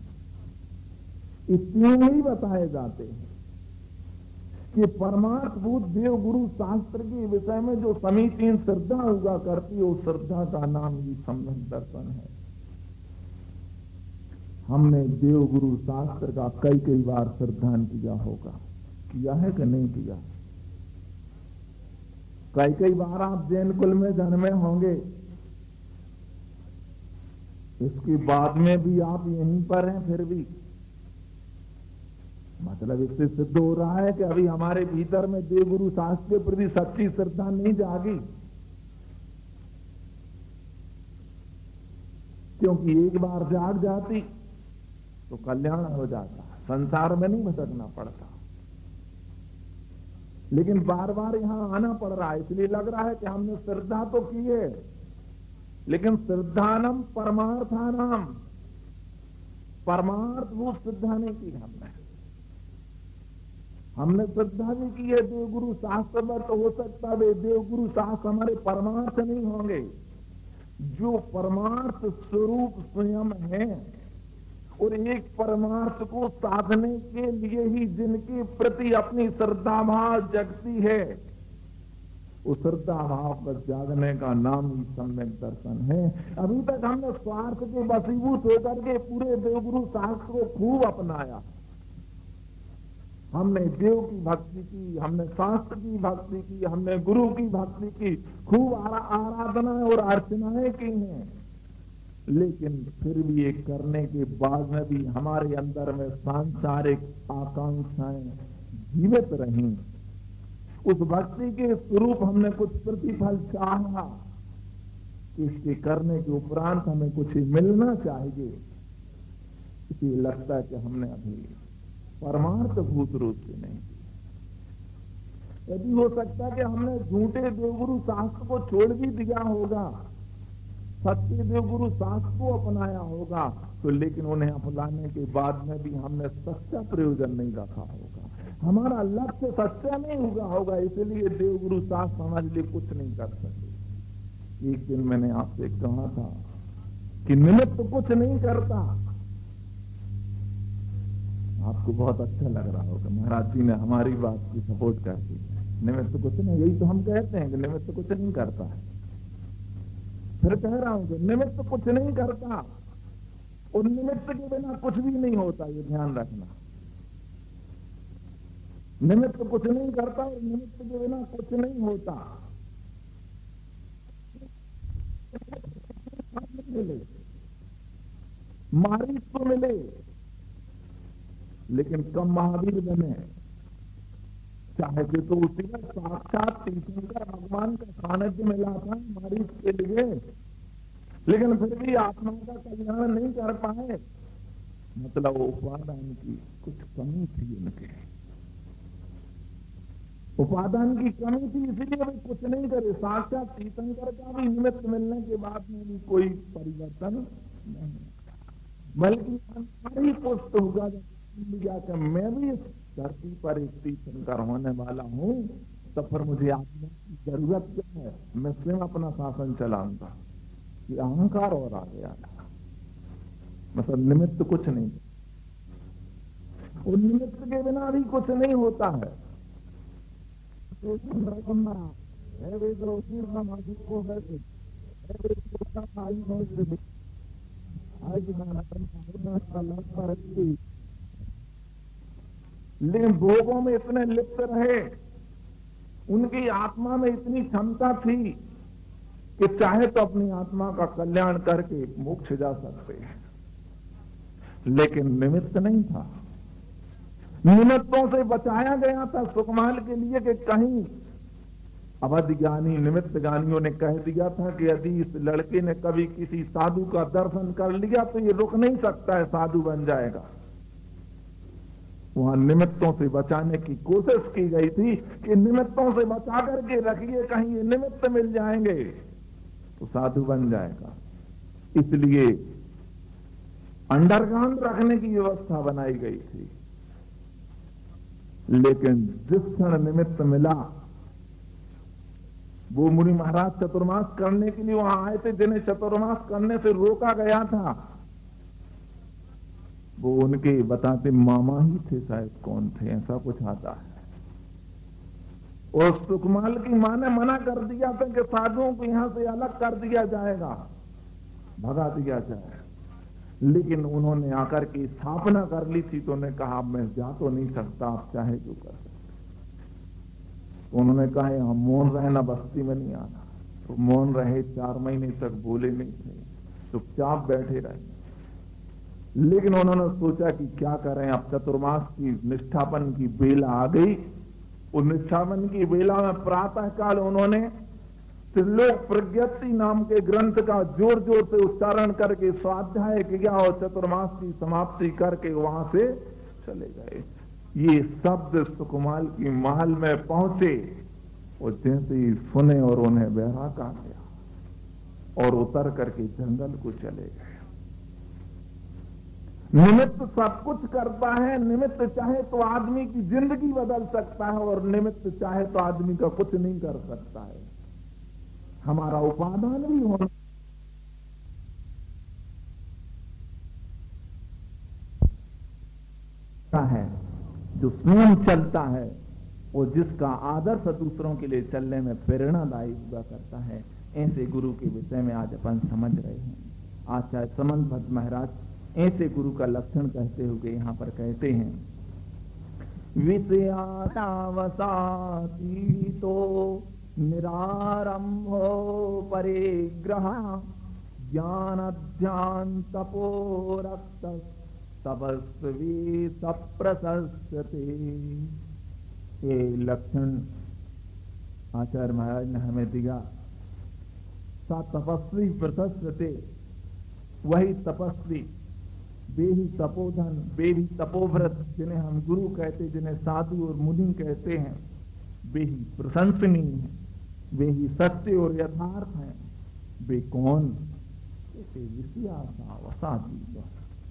Speaker 2: इतने ही बताए जाते हैं कि परमार्थभूत देव गुरु शास्त्र के विषय में जो समीचीन श्रद्धा हुआ करती है, उस श्रद्धा का नाम ही सम्यक दर्शन है। हमने देव गुरु शास्त्र का कई कई बार श्रद्धान किया होगा, किया है कि नहीं किया? कई कई बार आप जैन कुल में जन्मे होंगे, इसके बाद में भी आप यहीं पर हैं, फिर भी मतलब इससे सिद्ध हो रहा है कि अभी हमारे भीतर में देव गुरु शास्त्र के प्रति सच्ची श्रद्धा नहीं जागी। क्योंकि एक बार जाग जाती तो कल्याण हो जाता, संसार में नहीं भटकना पड़ता। लेकिन बार बार यहां आना पड़ रहा है, इसलिए लग रहा है कि हमने श्रद्धा तो की है, लेकिन श्रद्धानम परमार्थानाम, परमार्थ वो श्रद्धा नहीं की हमने श्रद्धा भी की है देव गुरु शास्त्र में, तो हो सकता है देव गुरु शास्त्र हमारे परमार्थ नहीं होंगे। जो परमार्थ स्वरूप स्वयं है और एक परमार्थ को साधने के लिए ही जिनके प्रति अपनी श्रद्धा भाव जगती है, उस श्रद्धा भाव पर जागने का नाम ही सम्यक दर्शन है। अभी तक हमने स्वार्थ के वशीभूत होकर के पूरे देवगुरु शास्त्र को खूब अपनाया। हमने देव की भक्ति की, हमने शास्त्र की भक्ति की, हमने गुरु की भक्ति की, खूब आराधनाएं और अर्चनाएं की हैं। लेकिन फिर भी ये करने के बाद में भी हमारे अंदर में सांसारिक आकांक्षाएं जीवित रहीं। उस भक्ति के स्वरूप हमने कुछ प्रतिफल चाहा, इसके करने के उपरांत हमें कुछ मिलना चाहिए। इसलिए लगता है कि हमने अभी परमार्थ भूत रूप से नहीं किया। यदि हो सकता है कि हमने झूठे देवगुरु शास्त्र को छोड़ भी दिया होगा, सत्य देवगुरु शास्त्र को अपनाया होगा, तो लेकिन उन्हें अपनाने के बाद में भी हमने सच्चा प्रयोजन नहीं रखा होगा, हमारा लक्ष्य सच्चा नहीं हुआ होगा, इसलिए देवगुरु शास्त्र हमारे लिए कुछ नहीं कर सके। एक दिन मैंने आपसे कहा था कि निमित्त तो कुछ नहीं करता। आपको बहुत अच्छा लग रहा होगा, महाराज जी ने हमारी बात की सपोर्ट कर दी। निमित्त कुछ नहीं, यही तो हम कहते हैं कि निमित्त कुछ नहीं करता है। फिर कह रहा हूं कि निमित्त कुछ नहीं करता और निमित्त के बिना कुछ भी नहीं होता, ये ध्यान रखना। निमित्त कुछ नहीं करता और निमित्त के बिना कुछ नहीं होता। मिले मारिच तो मिले, लेकिन कम महावीर बने, चाहे तो उसी में साक्षात तीर्थंकर भगवान का सानिध्य मिला था मारिच के लिए, लेकिन फिर भी आत्मा का कल्याण नहीं कर पाए। मतलब उपादान की कुछ कमी थी, उनके उपादान की कमी थी, इसलिए वे कुछ नहीं करे। साक्षात तीर्थंकर का भी निमित्त मिलने के बाद में भी कोई परिवर्तन नहीं, बल्कि हमारी पुष्ट होगा जाकर मैं भी इस धरती पर एक तीर्थंकर होने वाला हूं, तो फिर मुझे आत्मा की जरूरत क्या है? मैं स्वयं अपना शासन चलाऊंगा। ये अहंकार और आ गया था। मतलब निमित्त कुछ नहीं, और निमित्त के बिना भी कुछ नहीं होता है। तो लेकिन भोगों में इतने लिप्त रहे, उनकी आत्मा में इतनी क्षमता थी कि चाहे तो अपनी आत्मा का कल्याण करके मोक्ष जा सकते हैं, लेकिन निमित्त नहीं था। निमित्तों से बचाया गया था सुकमाल के लिए कि कहीं अवध ज्ञानी निमित्त ज्ञानियों ने कह दिया था कि यदि इस लड़के ने कभी किसी साधु का दर्शन कर लिया तो ये रुक नहीं सकता है, साधु बन जाएगा। वहां निमित्तों से बचाने की कोशिश की गई थी कि निमित्तों से बचा करके रखिए, कहीं ये निमित्त मिल जाएंगे तो साधु बन जाएगा। इसलिए अंडरग्राउंड रखने की व्यवस्था बनाई गई थी। लेकिन जिस क्षण निमित्त मिला, वो मुनि महाराज चतुर्मास करने के लिए वहां आए थे, जिन्हें चतुर्मास करने से रोका गया था, वो उनके बताते मामा ही थे, शायद कौन थे, ऐसा कुछ आता है। और सुकमाल की मां ने मना कर दिया था कि साधुओं को यहां से अलग कर दिया जाएगा, भगा दिया जाए। लेकिन उन्होंने आकर के स्थापना कर ली थी, तो उन्होंने कहा मैं जा तो नहीं सकता, आप चाहे जो कर सकते। तो उन्होंने कहा यहां मौन रहना, बस्ती में नहीं आना। तो मौन रहे, 4 महीने तक बोले नहीं थे, चुपचाप बैठे रहे। लेकिन उन्होंने सोचा कि क्या करें, अब चतुर्मास की निष्ठापन की बेला आ गई। उस निष्ठापन की बेला में प्रातः काल उन्होंने त्रिलोक प्रज्ञप्ति नाम के ग्रंथ का जोर जोर से उच्चारण करके स्वाध्याय किया और चतुर्मास की समाप्ति करके वहां से चले गए। ये शब्द सुकुमाल की महल में पहुंचे और जैसे ही सुने और उन्हें वैराग आ गया और उतर करके जंगल को चले गए। निमित्त सब कुछ करता है। निमित्त चाहे तो आदमी की जिंदगी बदल सकता है और निमित्त चाहे तो आदमी का कुछ नहीं कर सकता है। हमारा उपादान भी होना है, जो स्वयं चलता है और जिसका आदर्श दूसरों के लिए चलने में प्रेरणादायी हुआ करता है। ऐसे गुरु के विषय में आज अपन समझ रहे हैं। आचार्य समन भट्ट महाराज ऐसे गुरु का लक्षण कहते हुए यहां पर कहते हैं, विषयावसाती तो निरारंभो परिग्रह ज्ञान ध्यान तपो रक्त तपस्वी सप्रशस्यते। ये लक्षण आचार्य महाराज ने हमें दिया। सा तपस्वी प्रशस्यते, वही तपस्वी, वे ही तपोधन, वे ही तपोव्रत, जिन्हें हम गुरु कहते, जिन्हें साधु और मुनि कहते हैं, वे ही प्रशंसनीय हैं, वे ही सत्य और यथार्थ हैं। वे कौन? ऐसे विषयासा वसाती,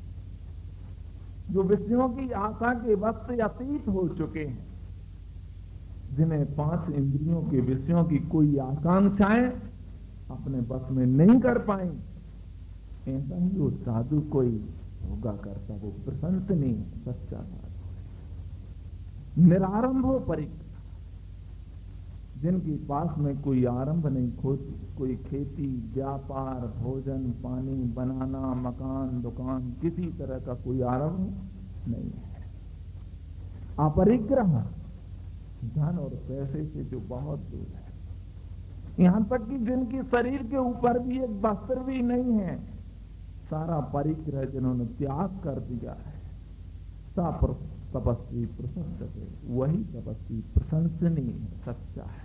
Speaker 2: जो विषयों की आशा के वश से अतीत हो चुके हैं, जिन्हें 5 इंद्रियों के विषयों की कोई आकांक्षाएं अपने बस में नहीं कर पाई। ऐसा ही वो साधु कोई होगा करता, वो प्रशंसनीय सच्चा साधु। निरारंभो परिग्रह, जिनके पास में कोई आरंभ नहीं, कोई खेती, व्यापार, भोजन, पानी, बनाना, मकान, दुकान, किसी तरह का कोई आरंभ नहीं है। अपरिग्रह, धन और पैसे से जो बहुत दूर है, यहां तक कि जिनकी शरीर के ऊपर भी एक वस्त्र भी नहीं है, सारा परिग्रह जिन्होंने त्याग कर दिया है, सा तपस्वी प्रशंसते, वही तपस्वी प्रशंसनीय सच्चा है।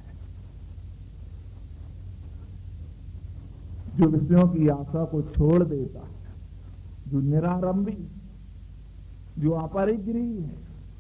Speaker 2: जो विषयों की आशा को छोड़ देता है, जो निरारंभी, जो अपरिग्रही है,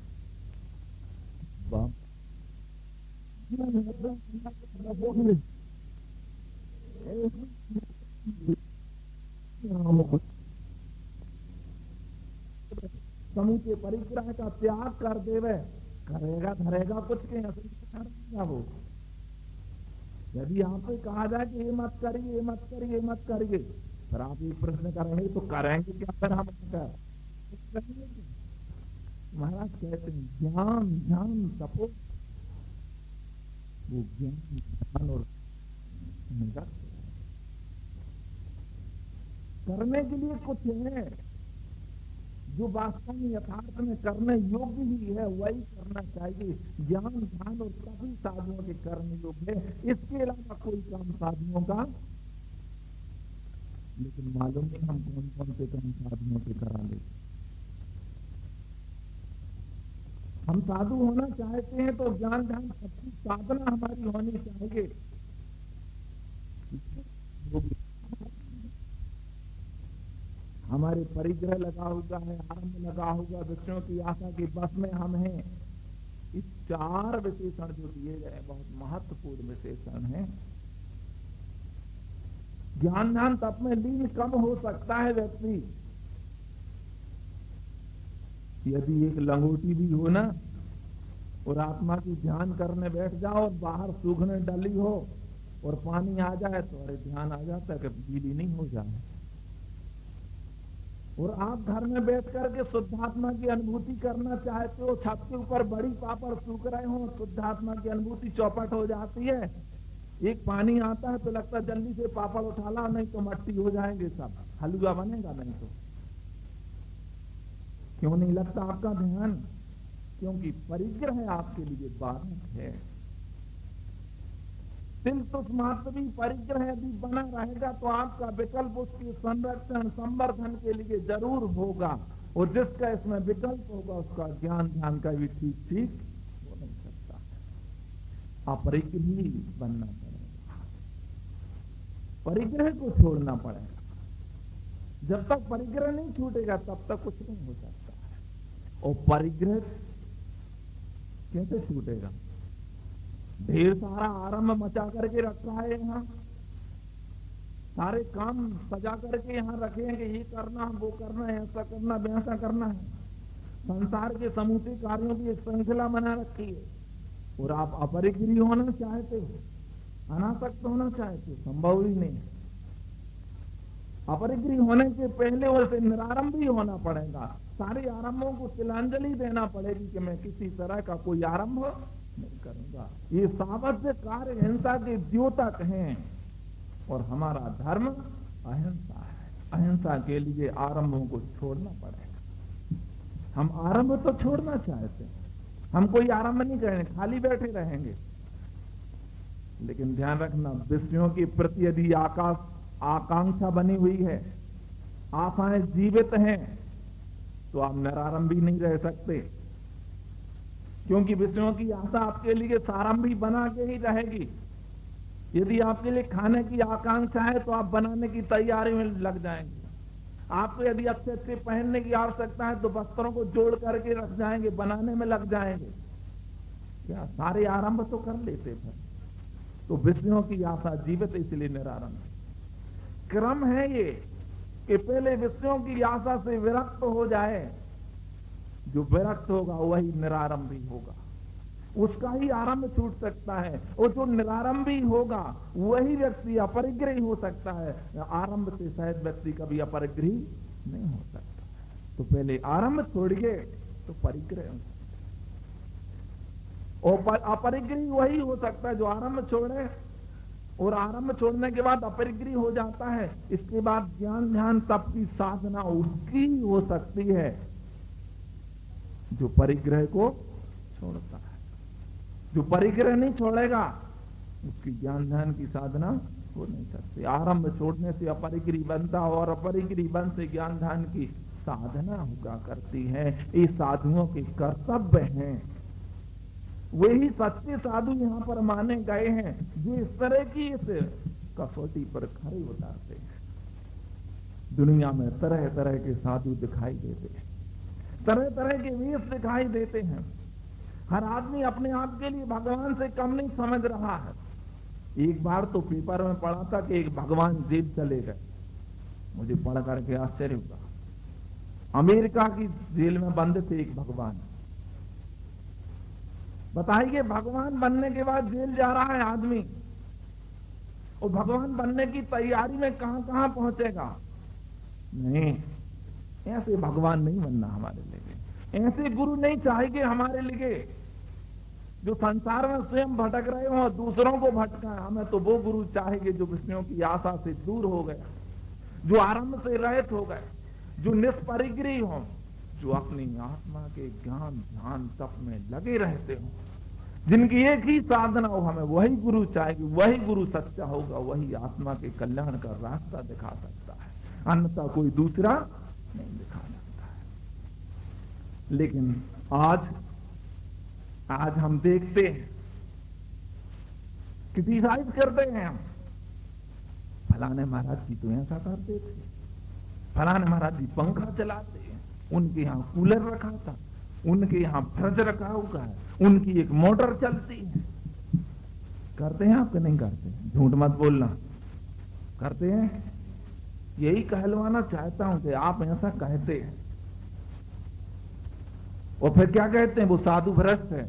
Speaker 2: समूचे परिग्रह का त्याग कर देवे, करेगा धरेगा कुछ के असली करेगा वो। यदि आपसे कहा जाए कि ये मत करिए, ये मत करिए, ये मत करिए, फिर आप ये प्रश्न करेंगे तो करेंगे क्या? फिर हम महाराज कहते हैं ज्ञान ध्यान तपो, वो ज्ञान ध्यान और करने के लिए कुछ है जो वास्तव में यथार्थ में करने योग्य ही है, वही करना चाहिए। ज्ञान ध्यान और सभी साधनों के करने योग्य है, इसके अलावा कोई काम साधनों का। लेकिन मालूम नहीं हम कौन कौन से काम साधनों के करा लेते। हम साधु होना चाहते हैं तो ज्ञान ध्यान सबकी साधना हमारी होनी चाहिए। हमारे परिग्रह लगा हुआ है, आरंभ लगा हुआ, विषयों की आशा के बस में हम हैं। इस चार विशेषण जो दिए गए बहुत महत्वपूर्ण विशेषण हैं। ज्ञान ध्यान तप में लीन कम हो सकता है व्यक्ति यदि एक लंगोटी भी हो ना और आत्मा की ध्यान करने बैठ जाओ और बाहर सूखने डली हो और पानी आ जाए तो अरे ध्यान आ जाता है कि गीली नहीं हो जाए। और आप घर में बैठ करके शुद्धात्मा की अनुभूति करना चाहते हो, छत के ऊपर बड़ी पापड़ सूख रहे हो, शुद्धात्मा की अनुभूति चौपट हो जाती है। एक पानी आता है तो लगता है जल्दी से पापड़ उठा ला, नहीं तो मट्टी हो जाएंगे, सब हलवा बनेगा नहीं तो। क्यों नहीं लगता आपका ध्यान? क्योंकि परिग्रह आपके लिए बाधक है। तिल तुष मात्र भी परिग्रह यदि बना रहेगा तो आपका विकल्प उसके संरक्षण संवर्धन के लिए जरूर होगा, और जिसका इसमें विकल्प होगा उसका ज्ञान ध्यान का भी ठीक ठीक हो नहीं सकता। अपरिग्रही बनना पड़ेगा, परिग्रह को छोड़ना पड़ेगा। जब तक परिग्रह नहीं छूटेगा तब तक कुछ नहीं हो सकता है। और परिग्रह कैसे छूटेगा? ढेर सारा आरंभ मचा करके रखा है, यहाँ सारे काम सजा करके यहाँ रखेंगे, ये करना वो करना है, ऐसा करना वैसा करना है। संसार के समूचे कार्यों की एक श्रृंखला बना रखी है, और आप अपरिग्रही होना चाहते हो, अनासक्त होना चाहते हो, संभव ही नहीं। अपरिग्रही होने के पहले वैसे निरारंभी होना पड़ेगा। सारे आरंभों को तिलांजलि देना पड़ेगी कि मैं किसी तरह का कोई आरंभ नहीं करूंगा। ये सावध्य कार्य हिंसा के द्योतक हैं, और हमारा धर्म अहिंसा है। अहिंसा के लिए आरंभों को छोड़ना पड़ेगा। हम आरंभ तो छोड़ना चाहते हैं, हम कोई आरंभ नहीं करेंगे, खाली बैठे रहेंगे। लेकिन ध्यान रखना, विषयों के प्रति यदि आकांक्षा बनी हुई है, आशाएं जीवित हैं, तो आप निरारंभी नहीं रह सकते। क्योंकि विषयों की आशा आपके लिए सारंभी बना के ही रहेगी। यदि आपके लिए खाने की आकांक्षा है तो आप बनाने की तैयारी में लग जाएंगे। आपको यदि अच्छे अच्छे पहनने की आवश्यकता है तो वस्त्रों को जोड़ करके रख जाएंगे, बनाने में लग जाएंगे। क्या सारे आरंभ तो कर लेते थे। तो विषयों की आशा जीवित, इसलिए निरारंभ। क्रम है ये कि पहले विषयों की आशा से विरक्त हो जाए। जो विरक्त होगा वही निरारंभी होगा, उसका ही आरंभ छूट सकता है। और जो निरारंभी होगा वही व्यक्ति अपरिग्रही हो सकता है। आरंभ से शायद व्यक्ति कभी अपरिग्रही नहीं हो सकता। तो पहले आरंभ छोड़िए तो परिग्रह हो सकता है। और अपरिग्रही वही हो सकता है जो आरंभ छोड़े, और आरंभ छोड़ने के बाद अपरिग्रही हो जाता है। इसके बाद ज्ञान ध्यान तप की साधना उसकी हो सकती है जो परिग्रह को छोड़ता है। जो परिग्रह नहीं छोड़ेगा उसकी ज्ञान ध्यान की साधना हो नहीं सकती। आरंभ छोड़ने से अपरिग्रही बनता, और अपरिग्रही बन से ज्ञान ध्यान की साधना हुआ करती है। ये साधुओं के कर्तव्य हैं। वही सच्चे साधु यहां पर माने गए हैं जो इस तरह की इस कसौटी पर खरे उतारते हैं। दुनिया में तरह तरह के साधु दिखाई देते हैं, तरह तरह के वेश दिखाई देते हैं। हर आदमी अपने आप के लिए भगवान से कम नहीं समझ रहा है। एक बार तो पेपर में पढ़ा था कि एक भगवान जेल चले गए। मुझे पढ़ करके आश्चर्य हुआ। अमेरिका की जेल में बंद थे एक भगवान। बताइए, भगवान बनने के बाद जेल जा रहा है आदमी, और भगवान बनने की तैयारी में कहां कहां पहुंचेगा। नहीं, ऐसे भगवान नहीं बनना हमारे लिए। ऐसे गुरु नहीं चाहिए हमारे लिए जो संसार में स्वयं भटक रहे हो और दूसरों को भटका। हमें तो वो गुरु चाहिए जो विषयों की आशा से दूर हो गया, जो आरंभ से रहित हो गए, जो निष्परिग्रही हो, जो अपनी आत्मा के ज्ञान ध्यान तप में लगे रहते हो, जिनकी एक ही साधना हो, हमें वही गुरु चाहिए, वही गुरु सच्चा होगा, वही आत्मा के कल्याण का रास्ता दिखा सकता है, अन्यथा कोई दूसरा नहीं दिखा सकता है। लेकिन आज हम देखते हैं, क्रिटिसाइज करते हैं हम, फलाने महाराज जी तो ऐसा करते थे, फलाने महाराज जी पंखा चलाते हैं, उनके यहां कूलर रखा था, उनके यहां फ्रिज रखा हुआ है, उनकी एक मोटर चलती है। करते हैं आपके नहीं करते? झूठ मत बोलना, करते हैं। यही कहलवाना चाहता हूं कि आप ऐसा कहते हैं और फिर क्या कहते हैं? वो साधु भ्रष्ट है,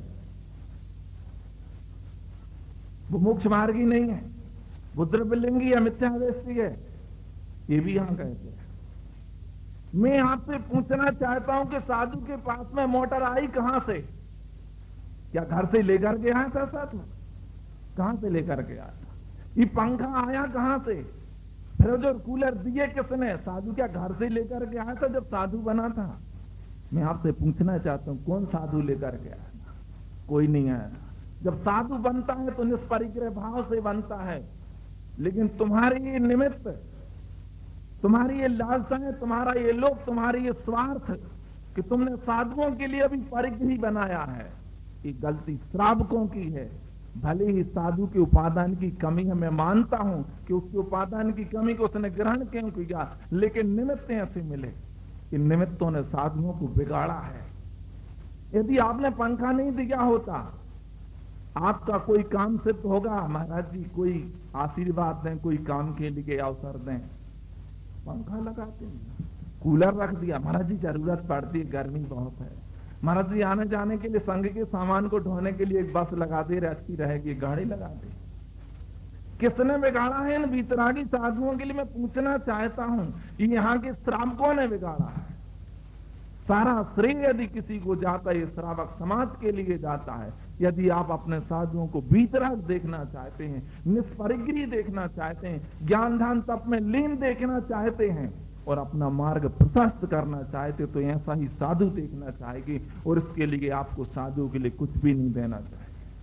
Speaker 2: वो मोक्ष मार्गी नहीं है, वो द्रव्यलिंगी या मिथ्यावेशी है, ये भी यहां कहते हैं। मैं आपसे पूछना चाहता हूं कि साधु के पास में मोटर आई कहां से? क्या घर से लेकर के आया था साधु? कहां से लेकर के आया था? ये पंखा आया कहां से? फ्रिज और कूलर दिए किसने? साधु क्या घर से लेकर के आया था जब साधु बना था? मैं आपसे पूछना चाहता हूं, कौन साधु लेकर के आया था? कोई नहीं आया। जब साधु बनता है तो निष्परिग्रह भाव से बनता है, लेकिन तुम्हारे ये निमित्त, तुम्हारी ये लालसाएं, तुम्हारा ये लोभ, तुम्हारी ये स्वार्थ कि तुमने साधुओं के लिए अभी परिग्रही बनाया है, ये गलती श्रावकों की है। भले ही साधु के उपादान की कमी है, मैं मानता हूं कि उसके उपादान की कमी को उसने ग्रहण क्यों किया, लेकिन निमित्त ऐसे मिले, इन निमित्तों ने साधुओं को बिगाड़ा है। यदि आपने पंखा नहीं दिया होता, आपका कोई काम सिद्ध होगा? महाराज जी कोई आशीर्वाद दें, कोई काम के लिए अवसर दें, पंखा लगाते हैं, कूलर रख दिया, महाराज जी जरूरत पड़ती है, गर्मी बहुत है, महाराज जी आने जाने के लिए संघ के सामान को ढोने के लिए एक बस लगा दे, अच्छी रहेगी, गाड़ी लगा दे। किसने बिगाड़ा है इन वीतरागी साधुओं के लिए? मैं पूछना चाहता हूं, यहां के श्रावकों ने बिगाड़ा है। सारा श्रेय यदि किसी को जाता है, ये श्रावक समाज के लिए जाता है। यदि आप अपने साधुओं को वीतराग देखना चाहते हैं, निष्परिग्रही देखना चाहते हैं, ज्ञान ध्यान तप में लीन देखना चाहते हैं और अपना मार्ग प्रशस्त करना चाहते, तो ऐसा ही साधु देखना चाहेगी, और इसके लिए आपको साधु के लिए कुछ भी नहीं देना चाहिए।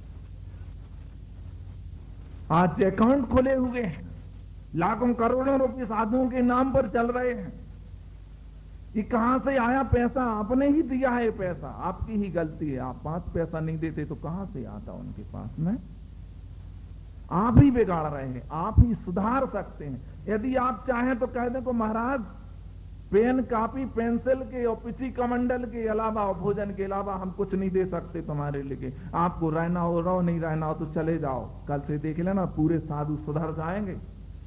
Speaker 2: आज अकाउंट खुले हुए हैं, लाखों करोड़ों रुपए साधुओं के नाम पर चल रहे हैं। ये कहां से आया पैसा? आपने ही दिया है पैसा, आपकी ही गलती है। आप 5 पैसा नहीं देते तो कहां से आता उनके पास में? आप ही बिगाड़ रहे हैं, आप ही सुधार सकते हैं। यदि आप चाहें तो कह दें को महाराज पेन कॉपी पेंसिल के और पिसी कमंडल के अलावा और भोजन के अलावा हम कुछ नहीं दे सकते तुम्हारे लिए, आपको रहना हो रहो, नहीं रहना हो तो चले जाओ। कल से देख लेना पूरे साधु सुधर जाएंगे।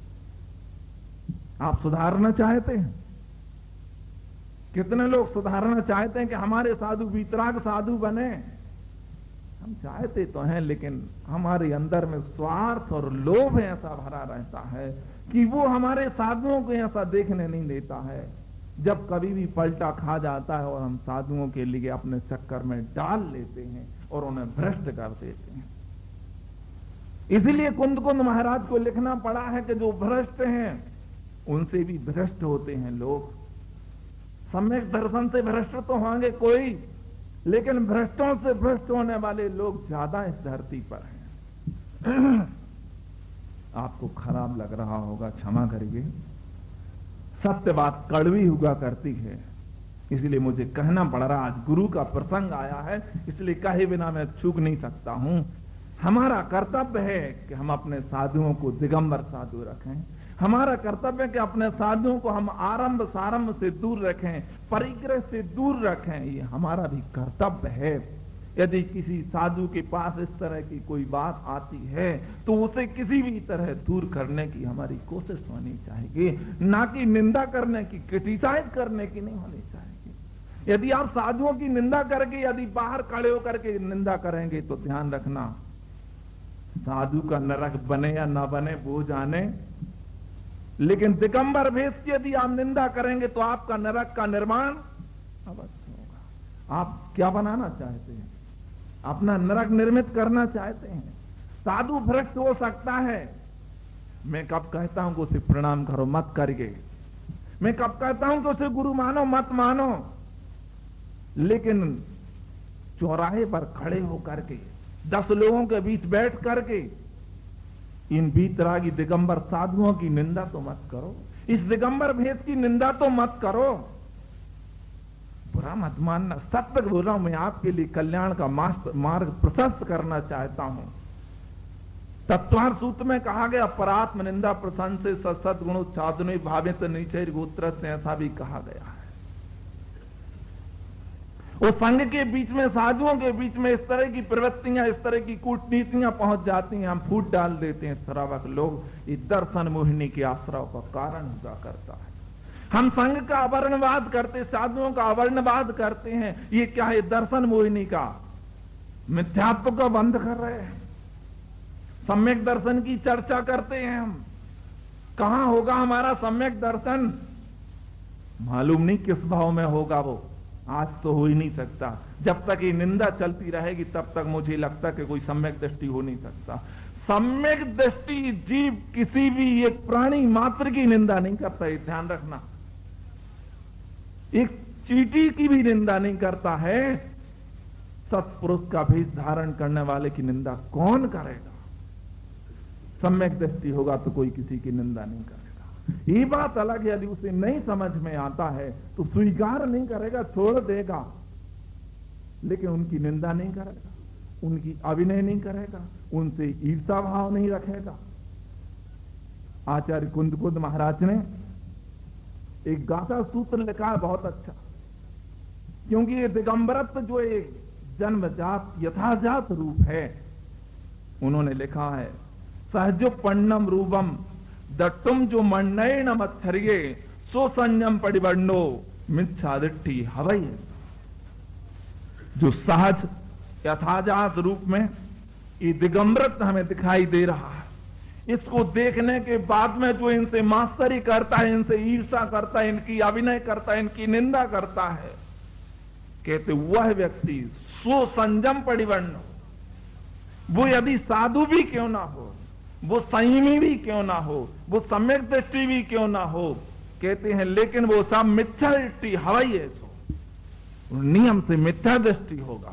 Speaker 2: आप सुधारना चाहते हैं? कितने लोग सुधारना चाहते हैं कि हमारे साधु वीतराग साधु बने? हम चाहते तो हैं, लेकिन हमारे अंदर में स्वार्थ और लोभ ऐसा भरा रहता है कि वो हमारे साधुओं को ऐसा देखने नहीं देता है। जब कभी भी पलटा खा जाता है और हम साधुओं के लिए अपने चक्कर में डाल लेते हैं और उन्हें भ्रष्ट कर देते हैं। इसलिए कुंद कुंद महाराज को लिखना पड़ा है कि जो भ्रष्ट हैं उनसे भी भ्रष्ट होते हैं लोग। सम्यक दर्शन से भ्रष्ट तो होंगे कोई, लेकिन भ्रष्टों से भ्रष्ट होने वाले लोग ज्यादा इस धरती पर हैं। आपको खराब लग रहा होगा, क्षमा करिए, सत्य बात कड़वी हुआ करती है, इसलिए मुझे कहना पड़ रहा। आज गुरु का प्रसंग आया है, इसलिए कहे बिना मैं चूक नहीं सकता हूं। हमारा कर्तव्य है कि हम अपने साधुओं को दिगंबर साधु रखें। हमारा कर्तव्य है कि अपने साधुओं को हम आरंभ सारंभ से दूर रखें, परिग्रह से दूर रखें। ये हमारा भी कर्तव्य है। यदि किसी साधु के पास इस तरह की कोई बात आती है तो उसे किसी भी तरह दूर करने की हमारी कोशिश होनी चाहिए, ना कि निंदा करने की, क्रिटिसाइज करने की नहीं होनी चाहिए। यदि आप साधुओं की निंदा करके यदि बाहर खड़े होकर के निंदा करेंगे तो ध्यान रखना, साधु का नरक बने या ना बने वो जाने, लेकिन दिगंबर भेष की यदि आप निंदा करेंगे तो आपका नरक का निर्माण अवश्य होगा। आप क्या बनाना चाहते हैं? अपना नरक निर्मित करना चाहते हैं? साधु भ्रष्ट हो सकता है, मैं कब कहता हूं कि उसे प्रणाम करो, मत करिए। मैं कब कहता हूं कि उसे गुरु मानो मत मानो, लेकिन चौराहे पर खड़े होकर के 10 लोगों के बीच बैठ करके इन बीतरागी दिगंबर साधुओं की निंदा तो मत करो, इस दिगंबर भेद की निंदा तो मत करो, बुरा मत मानना। सत्य बोल रहा हूं, मैं आपके लिए कल्याण का मार्ग प्रशस्त करना चाहता हूं। तत्वार सूत्र में कहा गया परात्म निंदा प्रशंसे सत्सद्गुण साधुने भावित नीचे गोत्र से, ऐसा भी कहा गया है। वो संघ के बीच में, साधुओं के बीच में इस तरह की प्रवृत्तियां, इस तरह की कूटनीतियां पहुंच जाती हैं, हम फूट डाल देते हैं श्रावक लोग। इस दर्शन मोहिनी के आश्रव का कारण हुआ करता है। हम संघ का अवर्णवाद करते, साधुओं का अवर्णवाद करते हैं, ये क्या है? दर्शन मोहिनी का मिथ्यात्व का बंध कर रहे हैं। सम्यक दर्शन की चर्चा करते हैं हम, कहां होगा हमारा सम्यक दर्शन? मालूम नहीं किस भाव में होगा वो, आज तो हो ही नहीं सकता। जब तक ये निंदा चलती रहेगी तब तक मुझे लगता कि कोई सम्यक दृष्टि हो नहीं सकता। सम्यक दृष्टि जीव किसी भी एक प्राणी मात्र की निंदा नहीं करता, ये ध्यान रखना। एक चींटी की भी निंदा नहीं करता है। सत्पुरुष का भेष धारण करने वाले की निंदा कौन करेगा? सम्यक दृष्टि होगा तो कोई किसी की निंदा नहीं करेगा। ये बात अलग है, यदि उसे नहीं समझ में आता है तो स्वीकार नहीं करेगा, छोड़ देगा, लेकिन उनकी निंदा नहीं करेगा, उनकी अभिनय नहीं करेगा, उनसे ईर्षा भाव नहीं रखेगा। आचार्य कुंद महाराज ने एक गाथा सूत्र लिखा है बहुत अच्छा, क्योंकि ये दिगंबरत्व जो एक जन्मजात यथाजात रूप है, उन्होंने लिखा है सहजो पन्नम रूपम दट्टुम जो मन्नयन मत्थरिये सो संयम परिवर्णो मिथ्यादिष्टि हवई। जो सहज यथाजात रूप में ये दिगंबरत्व हमें दिखाई दे रहा है, इसको देखने के बाद में जो इनसे मास्तरी करता है, इनसे ईर्षा करता है, इनकी अभिनय करता है, इनकी निंदा करता है, कहते वह व्यक्ति सो संयम परिवर्ण, वो यदि साधु भी क्यों ना हो, वो संयमी भी क्यों ना हो, वो सम्यक दृष्टि भी क्यों ना हो, कहते हैं लेकिन वो सब मिथ्या दृष्टि हवाई है, सो नियम से मिथ्या दृष्टि होगा।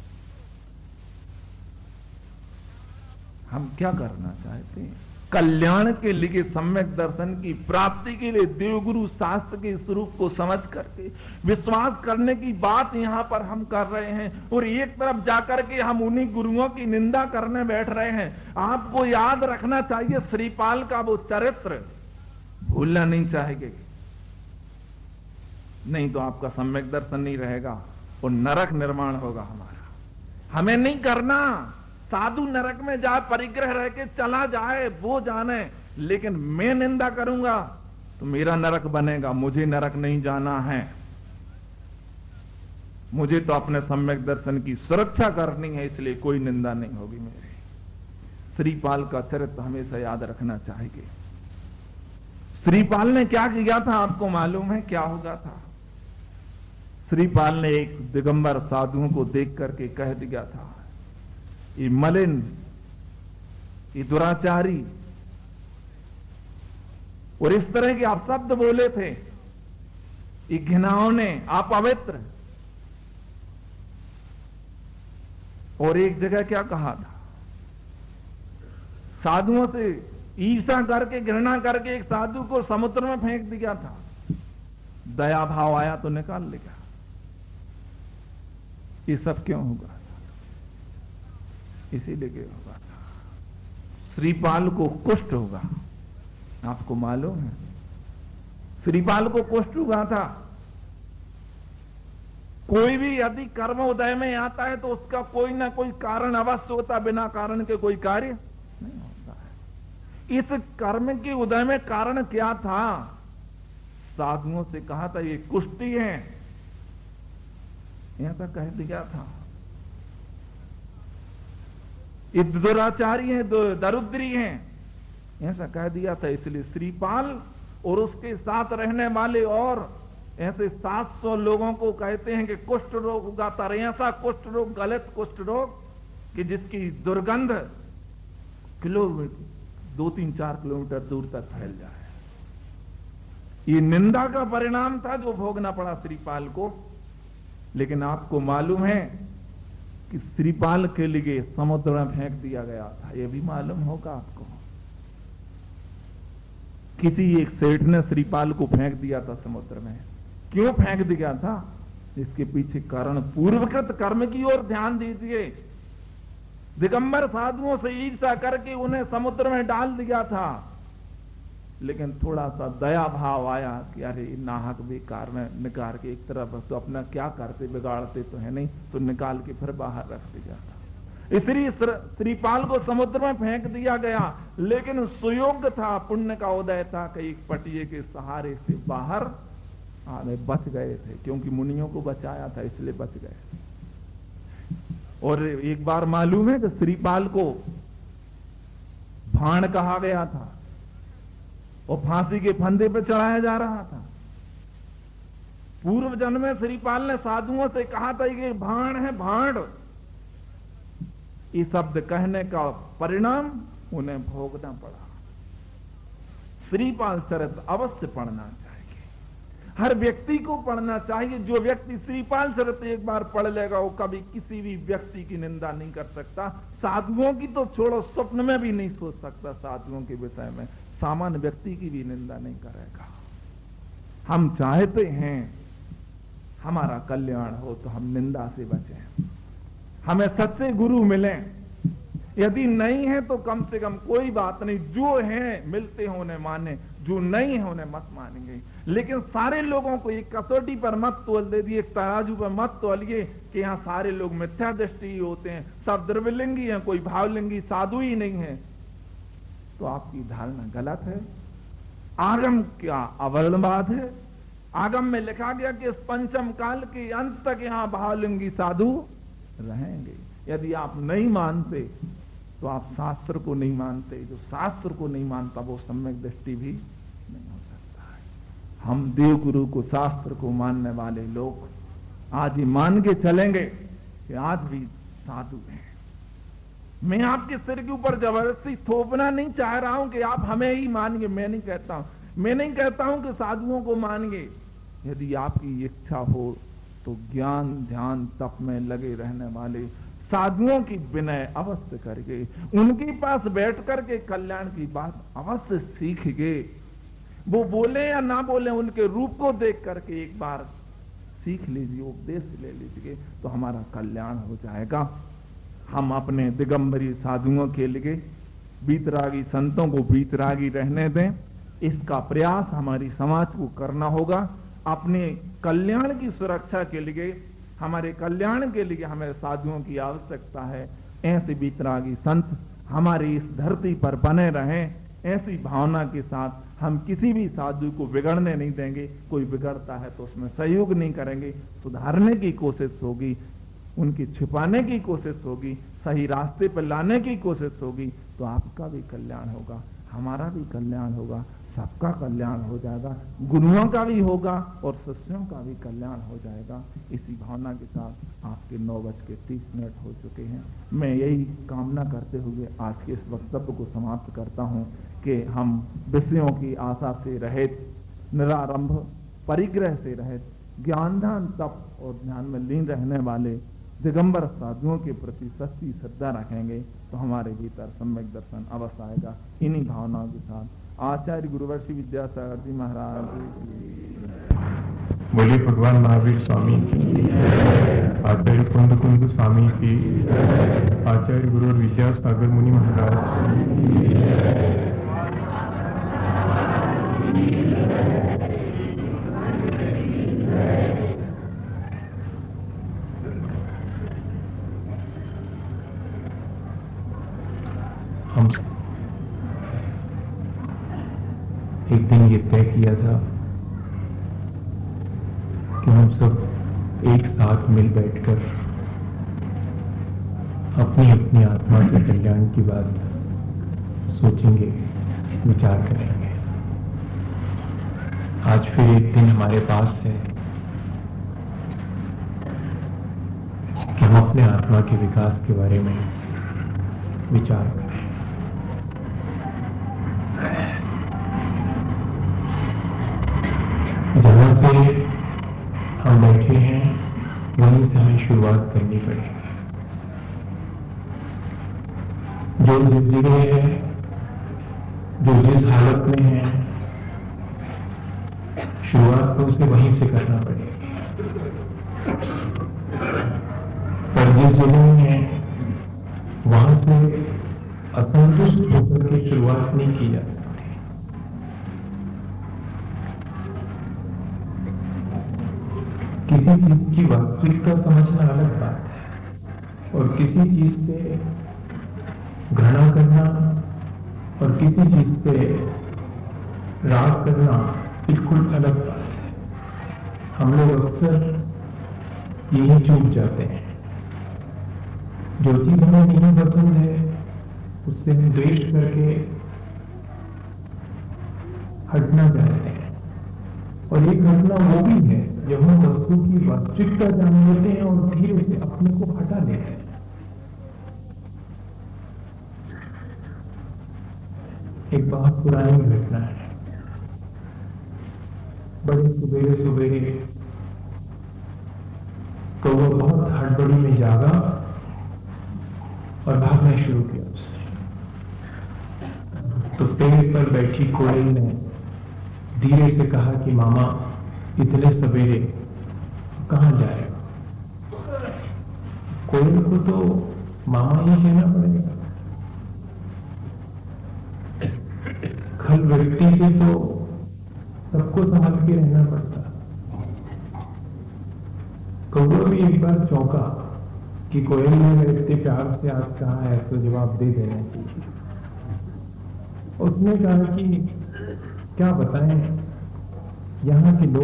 Speaker 2: हम क्या करना चाहते हैं? कल्याण के लिए, सम्यक दर्शन की प्राप्ति के लिए देवगुरु शास्त्र के स्वरूप को समझ करके विश्वास करने की बात यहां पर हम कर रहे हैं, और एक तरफ जाकर के हम उन्हीं गुरुओं की निंदा करने बैठ रहे हैं। आपको याद रखना चाहिए श्रीपाल का वो चरित्र भूलना नहीं चाहेंगे, नहीं तो आपका सम्यक दर्शन नहीं रहेगा और नरक निर्माण होगा हमारा। हमें नहीं करना। साधु नरक में जाए, परिग्रह रह के चला जाए, वो जाने, लेकिन मैं निंदा करूंगा तो मेरा नरक बनेगा। मुझे नरक नहीं जाना है, मुझे तो अपने सम्यक दर्शन की सुरक्षा करनी है, इसलिए कोई निंदा नहीं होगी मेरी। श्रीपाल का चरित्र हमेशा याद रखना चाहिए। श्रीपाल ने क्या किया था आपको मालूम है? क्या होगा था? श्रीपाल ने एक दिगंबर साधुओं को देख करके कह दिया था, ये मलिन, ये दुराचारी, और इस तरह के आप शब्द बोले थे, ये घिनौने, आप पवित्र। और एक जगह क्या कहा था? साधुओं से ईर्षा करके, घृणा करके एक साधु को समुद्र में फेंक दिया था। दया भाव आया तो निकाल लिया। ये सब क्यों होगा? इसीलिए होगा था। श्रीपाल को कुष्ठ होगा, आपको मालूम है? श्रीपाल को कुष्ठ हुआ था। कोई भी यदि कर्म उदय में आता है तो उसका कोई ना कोई कारण अवश्य होता, बिना कारण के कोई कार्य नहीं होता है। इस कर्म के उदय में कारण क्या था? साधुओं से कहा था ये कुष्ठी है, ऐसा कह दिया था। ये दुराचारी हैं, दरिद्री हैं, ऐसा कह दिया था। इसलिए श्रीपाल और उसके साथ रहने वाले और ऐसे 700 लोगों को कहते हैं कि कुष्ठ रोग होगा। तर ऐसा कुष्ठ रोग, गलत कुष्ठ रोग, कि जिसकी दुर्गंध किलोमीटर 2-3-4 किलोमीटर दूर तक फैल जाए। ये निंदा का परिणाम था जो भोगना पड़ा श्रीपाल को। लेकिन आपको मालूम है कि श्रीपाल के लिए समुद्र में फेंक दिया गया था, यह भी मालूम होगा आपको। किसी एक सेठ ने श्रीपाल को फेंक दिया था समुद्र में। क्यों फेंक दिया था? इसके पीछे कारण पूर्वकृत कर्म की ओर ध्यान दीजिए। दिगंबर साधुओं से ईर्ष्या करके उन्हें समुद्र में डाल दिया था, लेकिन थोड़ा सा दया भाव आया कि अरे नाहक बेकार में निकाल के एक तरफ तो अपना क्या करते, बिगाड़ते तो है नहीं, तो निकाल के फिर बाहर रख दिया था। इसलिए श्रीपाल को समुद्र में फेंक दिया गया, लेकिन सुयोग था, पुण्य का उदय था कि एक पटिए के सहारे से बाहर आने बच गए थे, क्योंकि मुनियों को बचाया था इसलिए बच गए। और एक बार मालूम है कि श्रीपाल को भाण कहा गया था और फांसी के फंदे पर चढ़ाया जा रहा था। पूर्व जन्म में श्रीपाल ने साधुओं से कहा था कि भाण है, भाण। ये शब्द कहने का परिणाम उन्हें भोगना पड़ा। श्रीपाल चरित्र अवश्य पढ़ना चाहिए, हर व्यक्ति को पढ़ना चाहिए। जो व्यक्ति श्रीपाल चरित्र एक बार पढ़ लेगा वो कभी किसी भी व्यक्ति की निंदा नहीं कर सकता। साधुओं की तो छोड़ो, स्वप्न में भी नहीं सोच सकता साधुओं के विषय में, सामान्य व्यक्ति की भी निंदा नहीं करेगा। हम चाहते हैं हमारा कल्याण हो तो हम निंदा से बचें, हमें सच्चे गुरु मिलें। यदि नहीं है तो कम से कम कोई बात नहीं, जो है मिलते हैं उन्हें माने, जो नहीं है उन्हें मत मानेंगे। लेकिन सारे लोगों को एक कसौटी पर मत तोल दे दिए, एक तराजू पर मत तोलिए कि यहां सारे लोग मिथ्या दृष्टि होते हैं, सब द्रव्यलिंगी हैं, कोई भावलिंगी साधु ही नहीं है, तो आपकी धारणा गलत है। आगम क्या अवर्णवाद है? आगम में लिखा गया कि इस पंचम काल के अंत तक यहां भावलिंगी साधु रहेंगे। यदि आप नहीं मानते तो आप शास्त्र को नहीं मानते, जो शास्त्र को नहीं मानता वो सम्यक दृष्टि भी नहीं हो सकता है। हम देवगुरु को, शास्त्र को मानने वाले लोग आज ही मान के चलेंगे कि आज भी साधु हैं। मैं आपके सिर के ऊपर जबरदस्ती थोपना नहीं चाह रहा हूं कि आप हमें ही मानिए, मैं नहीं कहता हूं कि साधुओं को मानिए। यदि आपकी इच्छा हो तो ज्ञान ध्यान तप में लगे रहने वाले साधुओं की विनय अवश्य करके, उनके पास बैठ करके कल्याण की बात अवश्य सीखिए। वो बोले या ना बोले, उनके रूप को देख करके एक बार सीख लीजिए, उपदेश ले लीजिए, तो हमारा कल्याण हो जाएगा। हम अपने दिगंबरी साधुओं के लिए, बीतरागी संतों को बीतरागी रहने दें, इसका प्रयास हमारी समाज को करना होगा। अपने कल्याण की सुरक्षा के लिए, हमारे कल्याण के लिए हमें साधुओं की आवश्यकता है। ऐसे बीतरागी संत हमारी इस धरती पर बने रहें, ऐसी भावना के साथ हम किसी भी साधु को बिगड़ने नहीं देंगे। कोई बिगड़ता है तो उसमें सहयोग नहीं करेंगे, सुधारने की कोशिश होगी, उनकी छिपाने की कोशिश होगी, सही रास्ते पर लाने की कोशिश होगी, तो आपका भी कल्याण होगा, हमारा भी कल्याण होगा, सबका कल्याण हो जाएगा, गुरुओं का भी होगा और शिष्यों का भी कल्याण हो जाएगा। इसी भावना के साथ आपके 9:30 हो चुके हैं। मैं यही कामना करते हुए आज के इस वक्तव्य को समाप्त करता हूं कि हम विषयों की आशा से रहित, निरारंभ परिग्रह से रहित, ज्ञान ध्यान तप और ध्यान में लीन रहने वाले दिगंबर साधुओं के प्रति सच्ची श्रद्धा रखेंगे तो हमारे भीतर सम्यक दर्शन अवश्य आएगा। इन्हीं भावनाओं के साथ आचार्य गुरुवर्षि विद्यासागर जी महाराज
Speaker 1: बोले भगवान महावीर स्वामी की, आचार्य कुंद कुंद स्वामी की, आचार्य गुरु विद्यासागर मुनि महाराज की। हम एक दिन ये तय किया था कि हम सब एक साथ मिल बैठकर अपनी अपनी आत्मा के कल्याण की बात सोचेंगे, विचार करेंगे। आज फिर एक दिन हमारे पास है कि हम अपने आत्मा के विकास के बारे में विचार करें।
Speaker 2: करनी पड़ेगी। जो जिस जगह है, जो जिस हालत में है, शुरुआत तो उसे वहीं से करना पड़ेगी। पर जिस जगह में है वहां से असंतुष्ट होकर के शुरुआत नहीं की जा सकती। किसी चीज की वास्तविकता समझना अलग बात है, और किसी चीज से घृणा करना और किसी चीज से राग करना बिल्कुल अलग बात है। हम लोग अक्सर यही चूक जाते हैं। जो चीज हमें नहीं पसंद है उससे हम द्वेष करके हटना चाहते हैं, और एक घटना वो भी है जब हम वस्तु की वास्तविकता जान लेते हैं और धीरे से अपने को हटा लेते हैं। एक बहुत पुरानी घटना है। बड़े सुबेरे सुबेरे तो वो बहुत हड़बड़ी में जागा और भागना शुरू किया उसने। तो पेड़ पर बैठी कोयल ने धीरे से कहा कि मामा, इतने सवेरे कहां जाएगा? कोयल को तो मामा ही कहना पड़ेगा। खल व्यक्ति से तो सबको संभाल के रहना पड़ता। कौवा भी एक बार चौंका कि कोयल ने मेरे इतने प्यार से आज कहा है तो जवाब दे देना चाहिए। उसने कहा कि क्या बताएं, यहाँ के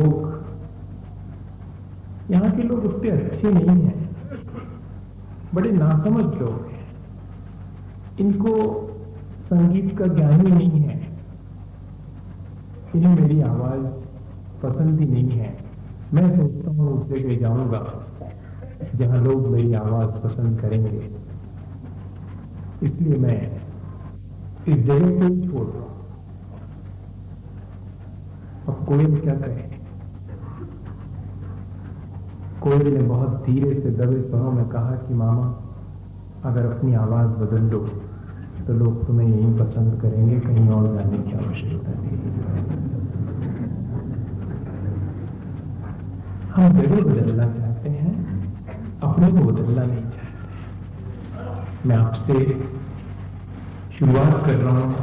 Speaker 2: लोग उतने अच्छे नहीं हैं, बड़े नासमझ लोग हैं। इनको संगीत का ज्ञान ही नहीं है, इन्हें मेरी आवाज पसंद ही नहीं है। मैं सोचता हूं उस जगह जाऊंगा जहां लोग मेरी आवाज पसंद करेंगे, इसलिए मैं इस जगह को ही छोड़ रहा हूं। अब कोयल क्या कहे? कोयल ने बहुत धीरे से दबे स्वरों में कहा कि मामा, अगर अपनी आवाज बदल दो तो लोग तुम्हें यहीं पसंद करेंगे, कहीं और जाने की आवश्यकता नहीं। हम जगह बदलना चाहते हैं, अपने को बदलना नहीं चाहते। मैं आपसे शुरुआत कर रहा हूं,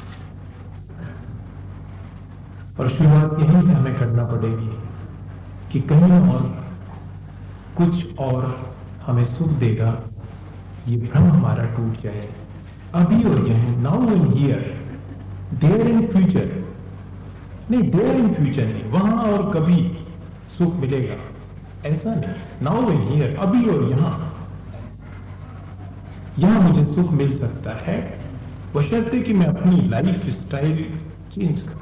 Speaker 2: और शुरुआत यहीं से हमें करना पड़ेगी कि कहीं और कुछ और हमें सुख देगा, ये भ्रम हमारा टूट जाए। अभी और यहीं, now and here, there in future नहीं, देयर इन फ्यूचर नहीं, वहां और कभी सुख मिलेगा ऐसा नहीं। नाउ एंड हियर, अभी और यहां मुझे सुख मिल सकता है, बशर्ते कि मैं अपनी लाइफ स्टाइल चेंज करूं,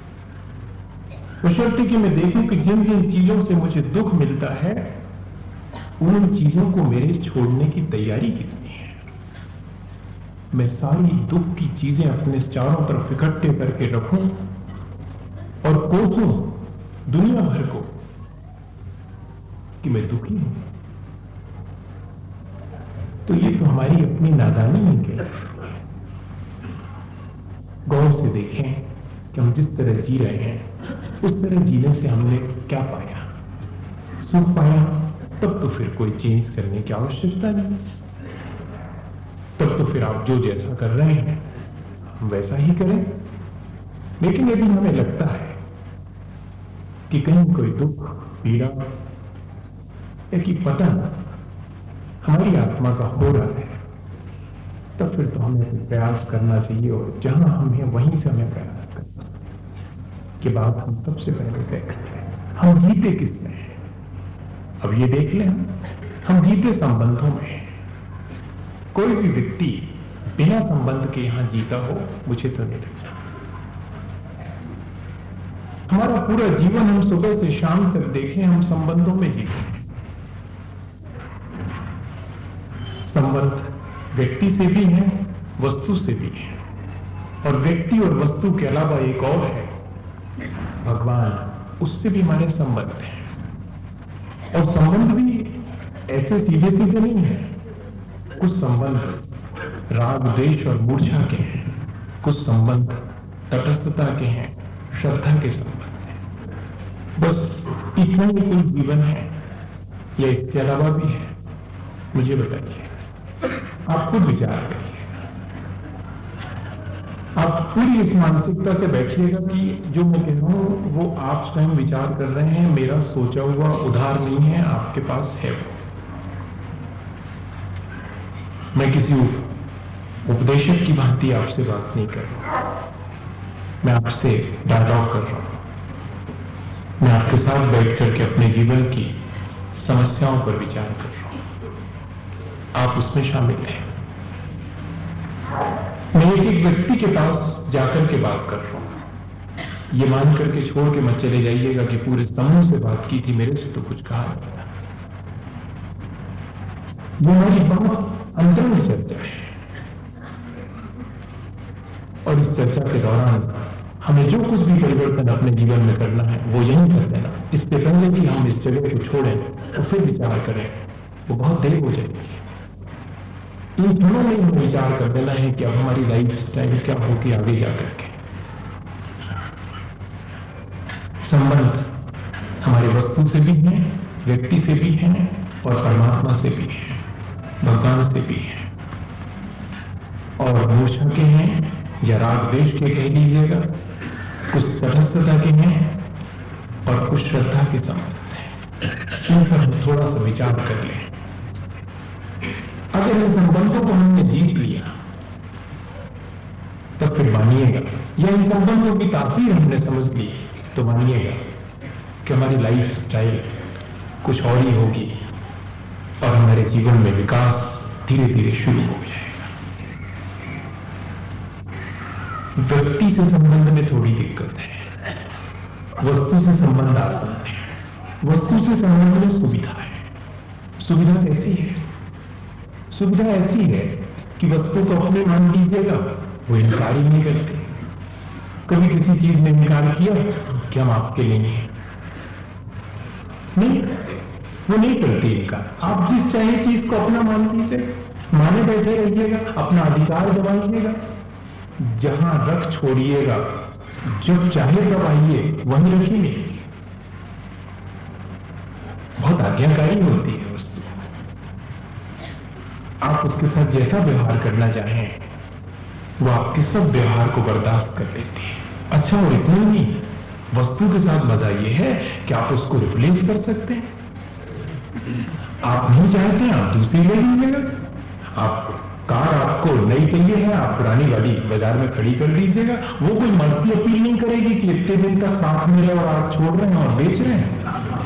Speaker 2: बशर्ते कि मैं देखूं कि जिन जिन चीजों से मुझे दुख मिलता है उन चीजों को मेरे छोड़ने की तैयारी कितनी है। मैं सारी दुख की चीजें अपने चारों तरफ इकट्ठे करके रखूं और कोसूं दुनिया भर को कि मैं दुखी हूं, तो ये तो हमारी अपनी नादानी है। क्या गौर से देखें कि हम जिस तरह जी रहे हैं उस तरह जीने से हमने क्या पाया? सुख पाया, तब तो फिर कोई चेंज करने की आवश्यकता नहीं। तब तो फिर आप जो जैसा कर रहे हैं हम वैसा ही करें। लेकिन यदि हमें लगता है कि कहीं कोई दुख, पीड़ा या कि पतन हमारी आत्मा का हो रहा है, तब फिर तो हमें प्रयास करना चाहिए, और जहां हम हैं वहीं से हमें प्रयास करना कि बात हम सबसे पहले तय करें, हम जीते किसमें हैं। अब ये देख लें, हम जीते संबंधों में। कोई भी व्यक्ति बिना संबंध के यहां जीता हो मुझे तो नहीं लगता। हमारा पूरा जीवन हम सुबह से शाम तक देखें, हम संबंधों में जीते हैं। संबंध व्यक्ति से भी है, वस्तु से भी है, और व्यक्ति और वस्तु के अलावा एक और है, भगवान, उससे भी हमारे संबंध हैं। और संबंध भी
Speaker 1: ऐसे सीधे सीधे नहीं है। कुछ संबंध राग, द्वेष और मूर्छा के हैं, कुछ संबंध तटस्थता के हैं, श्रद्धा के संबंध हैं। बस इतना ही कोई जीवन है या इसके अलावा भी है? मुझे बताइए, आप खुद विचार करिए। आप पूरी इस मानसिकता से बैठिएगा कि जो मैं कह रहा हूं वो आप स्वयं विचार कर रहे हैं, मेरा सोचा हुआ उधार नहीं है, आपके पास है वो। मैं किसी उपदेशक की भांति आपसे बात नहीं कर रहा हूं, मैं आपसे डायलॉग कर रहा हूं। मैं आपके साथ बैठ करके अपने जीवन की समस्याओं पर विचार कर रहा हूं, आप उसमें शामिल हैं। मैं एक व्यक्ति के पास जाकर के बात कर रहा हूं, ये मान करके छोड़ के मत चले जाइएगा कि पूरे समूह से बात की थी, मेरे से तो कुछ कहा नहीं था। ये हमारी बहुत अंतरंग चर्चा है और इस चर्चा के दौरान हमें जो कुछ भी परिवर्तन अपने जीवन में करना है वो यही कर देना। इससे पहले कि हम इस जगह को छोड़ें और फिर विचार करें, वो बहुत देर हो जाएगी। इन दोनों में हमें विचार कर देना है कि अब हमारी लाइफ स्टाइल क्या होगी आगे जाकर के। संबंध हमारे वस्तु से भी हैं, व्यक्ति से भी हैं और परमात्मा से भी हैं, भगवान से भी हैं। और मूर्छा के हैं या राग द्वेष के कह लीजिएगा, कुछ तटस्थता के हैं और कुछ श्रद्धा के संबंध हैं। इन पर हम थोड़ा सा विचार कर लें। अगर इन संबंधों को हमने जीत लिया तब फिर मानिएगा, या इन संबंधों की तासीर हमने समझ ली तो मानिएगा कि हमारी लाइफ स्टाइल कुछ और ही होगी और हमारे जीवन में विकास धीरे धीरे शुरू हो जाएगा। व्यक्ति से संबंध में थोड़ी दिक्कत है, वस्तु से संबंध आसान है। वस्तु से संबंध में सुविधा है। सुविधा कैसी है? सुविधा ऐसी है कि वस्तु को अपने मान लीजिएगा, वो इनकार ही नहीं करते। कभी किसी चीज ने इनकार किया कि हम आपके लिए नहीं, वो नहीं करती इनकार। आप जिस चाहे चीज को अपना मान लीजिए, माने बैठे रहिएगा, अपना अधिकार दबाइएगा, जहां रख छोड़िएगा, जब चाहे तब आइए वहीं रखिए। बहुत आज्ञाकारी होती है वस्तु। आप उसके साथ जैसा व्यवहार करना चाहें वो आपके सब व्यवहार को बर्दाश्त कर लेती है। अच्छा, और इतना ही नहीं, वस्तु के साथ मजा यह है कि आप उसको रिप्लेस कर सकते हैं। आप नहीं चाहते हैं आप दूसरी ले लीजिएगा। आप कार आपको नई चाहिए है, आप पुरानी गाड़ी बाजार में खड़ी कर दीजिएगा। वो कोई मर्जी अपील नहीं करेगी कि इतने दिन तक साथ में रहे और आप छोड़ रहे हैं और बेच रहे हैं।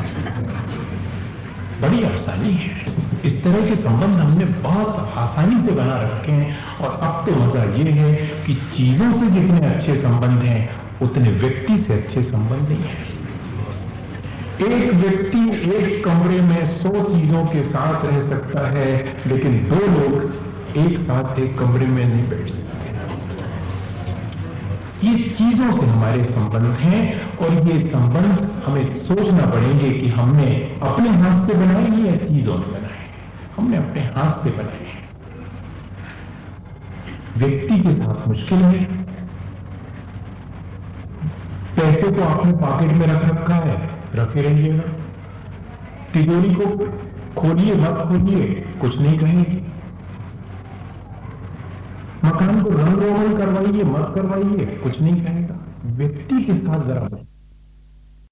Speaker 1: बड़ी आसानी है। इस तरह के संबंध हमने बहुत आसानी से बना रखे हैं। और अब तो मजा ये है कि चीजों से जितने अच्छे संबंध हैं उतने व्यक्ति से अच्छे संबंध नहीं है। एक व्यक्ति एक कमरे में 100 चीजों के साथ रह सकता है, लेकिन 2 लोग एक साथ एक कमरे में नहीं बैठ सकते। ये चीजों से हमारे संबंध हैं और ये संबंध हमें सोचना पड़ेंगे कि हमने अपने हाथ से बनाए हैं या चीजों ने बनाए। हमने अपने हाथ से बनाए हैं। व्यक्ति के साथ मुश्किल है। पैसे को आपने पॉकेट में रख रखा है, रखे रहिएगा। तिजोरी को खोलिए मत खोलिए, कुछ नहीं कहेगी। मकान को रंग रोगन करवाइए मत करवाइए, कुछ नहीं कहेगा। व्यक्ति के साथ जरा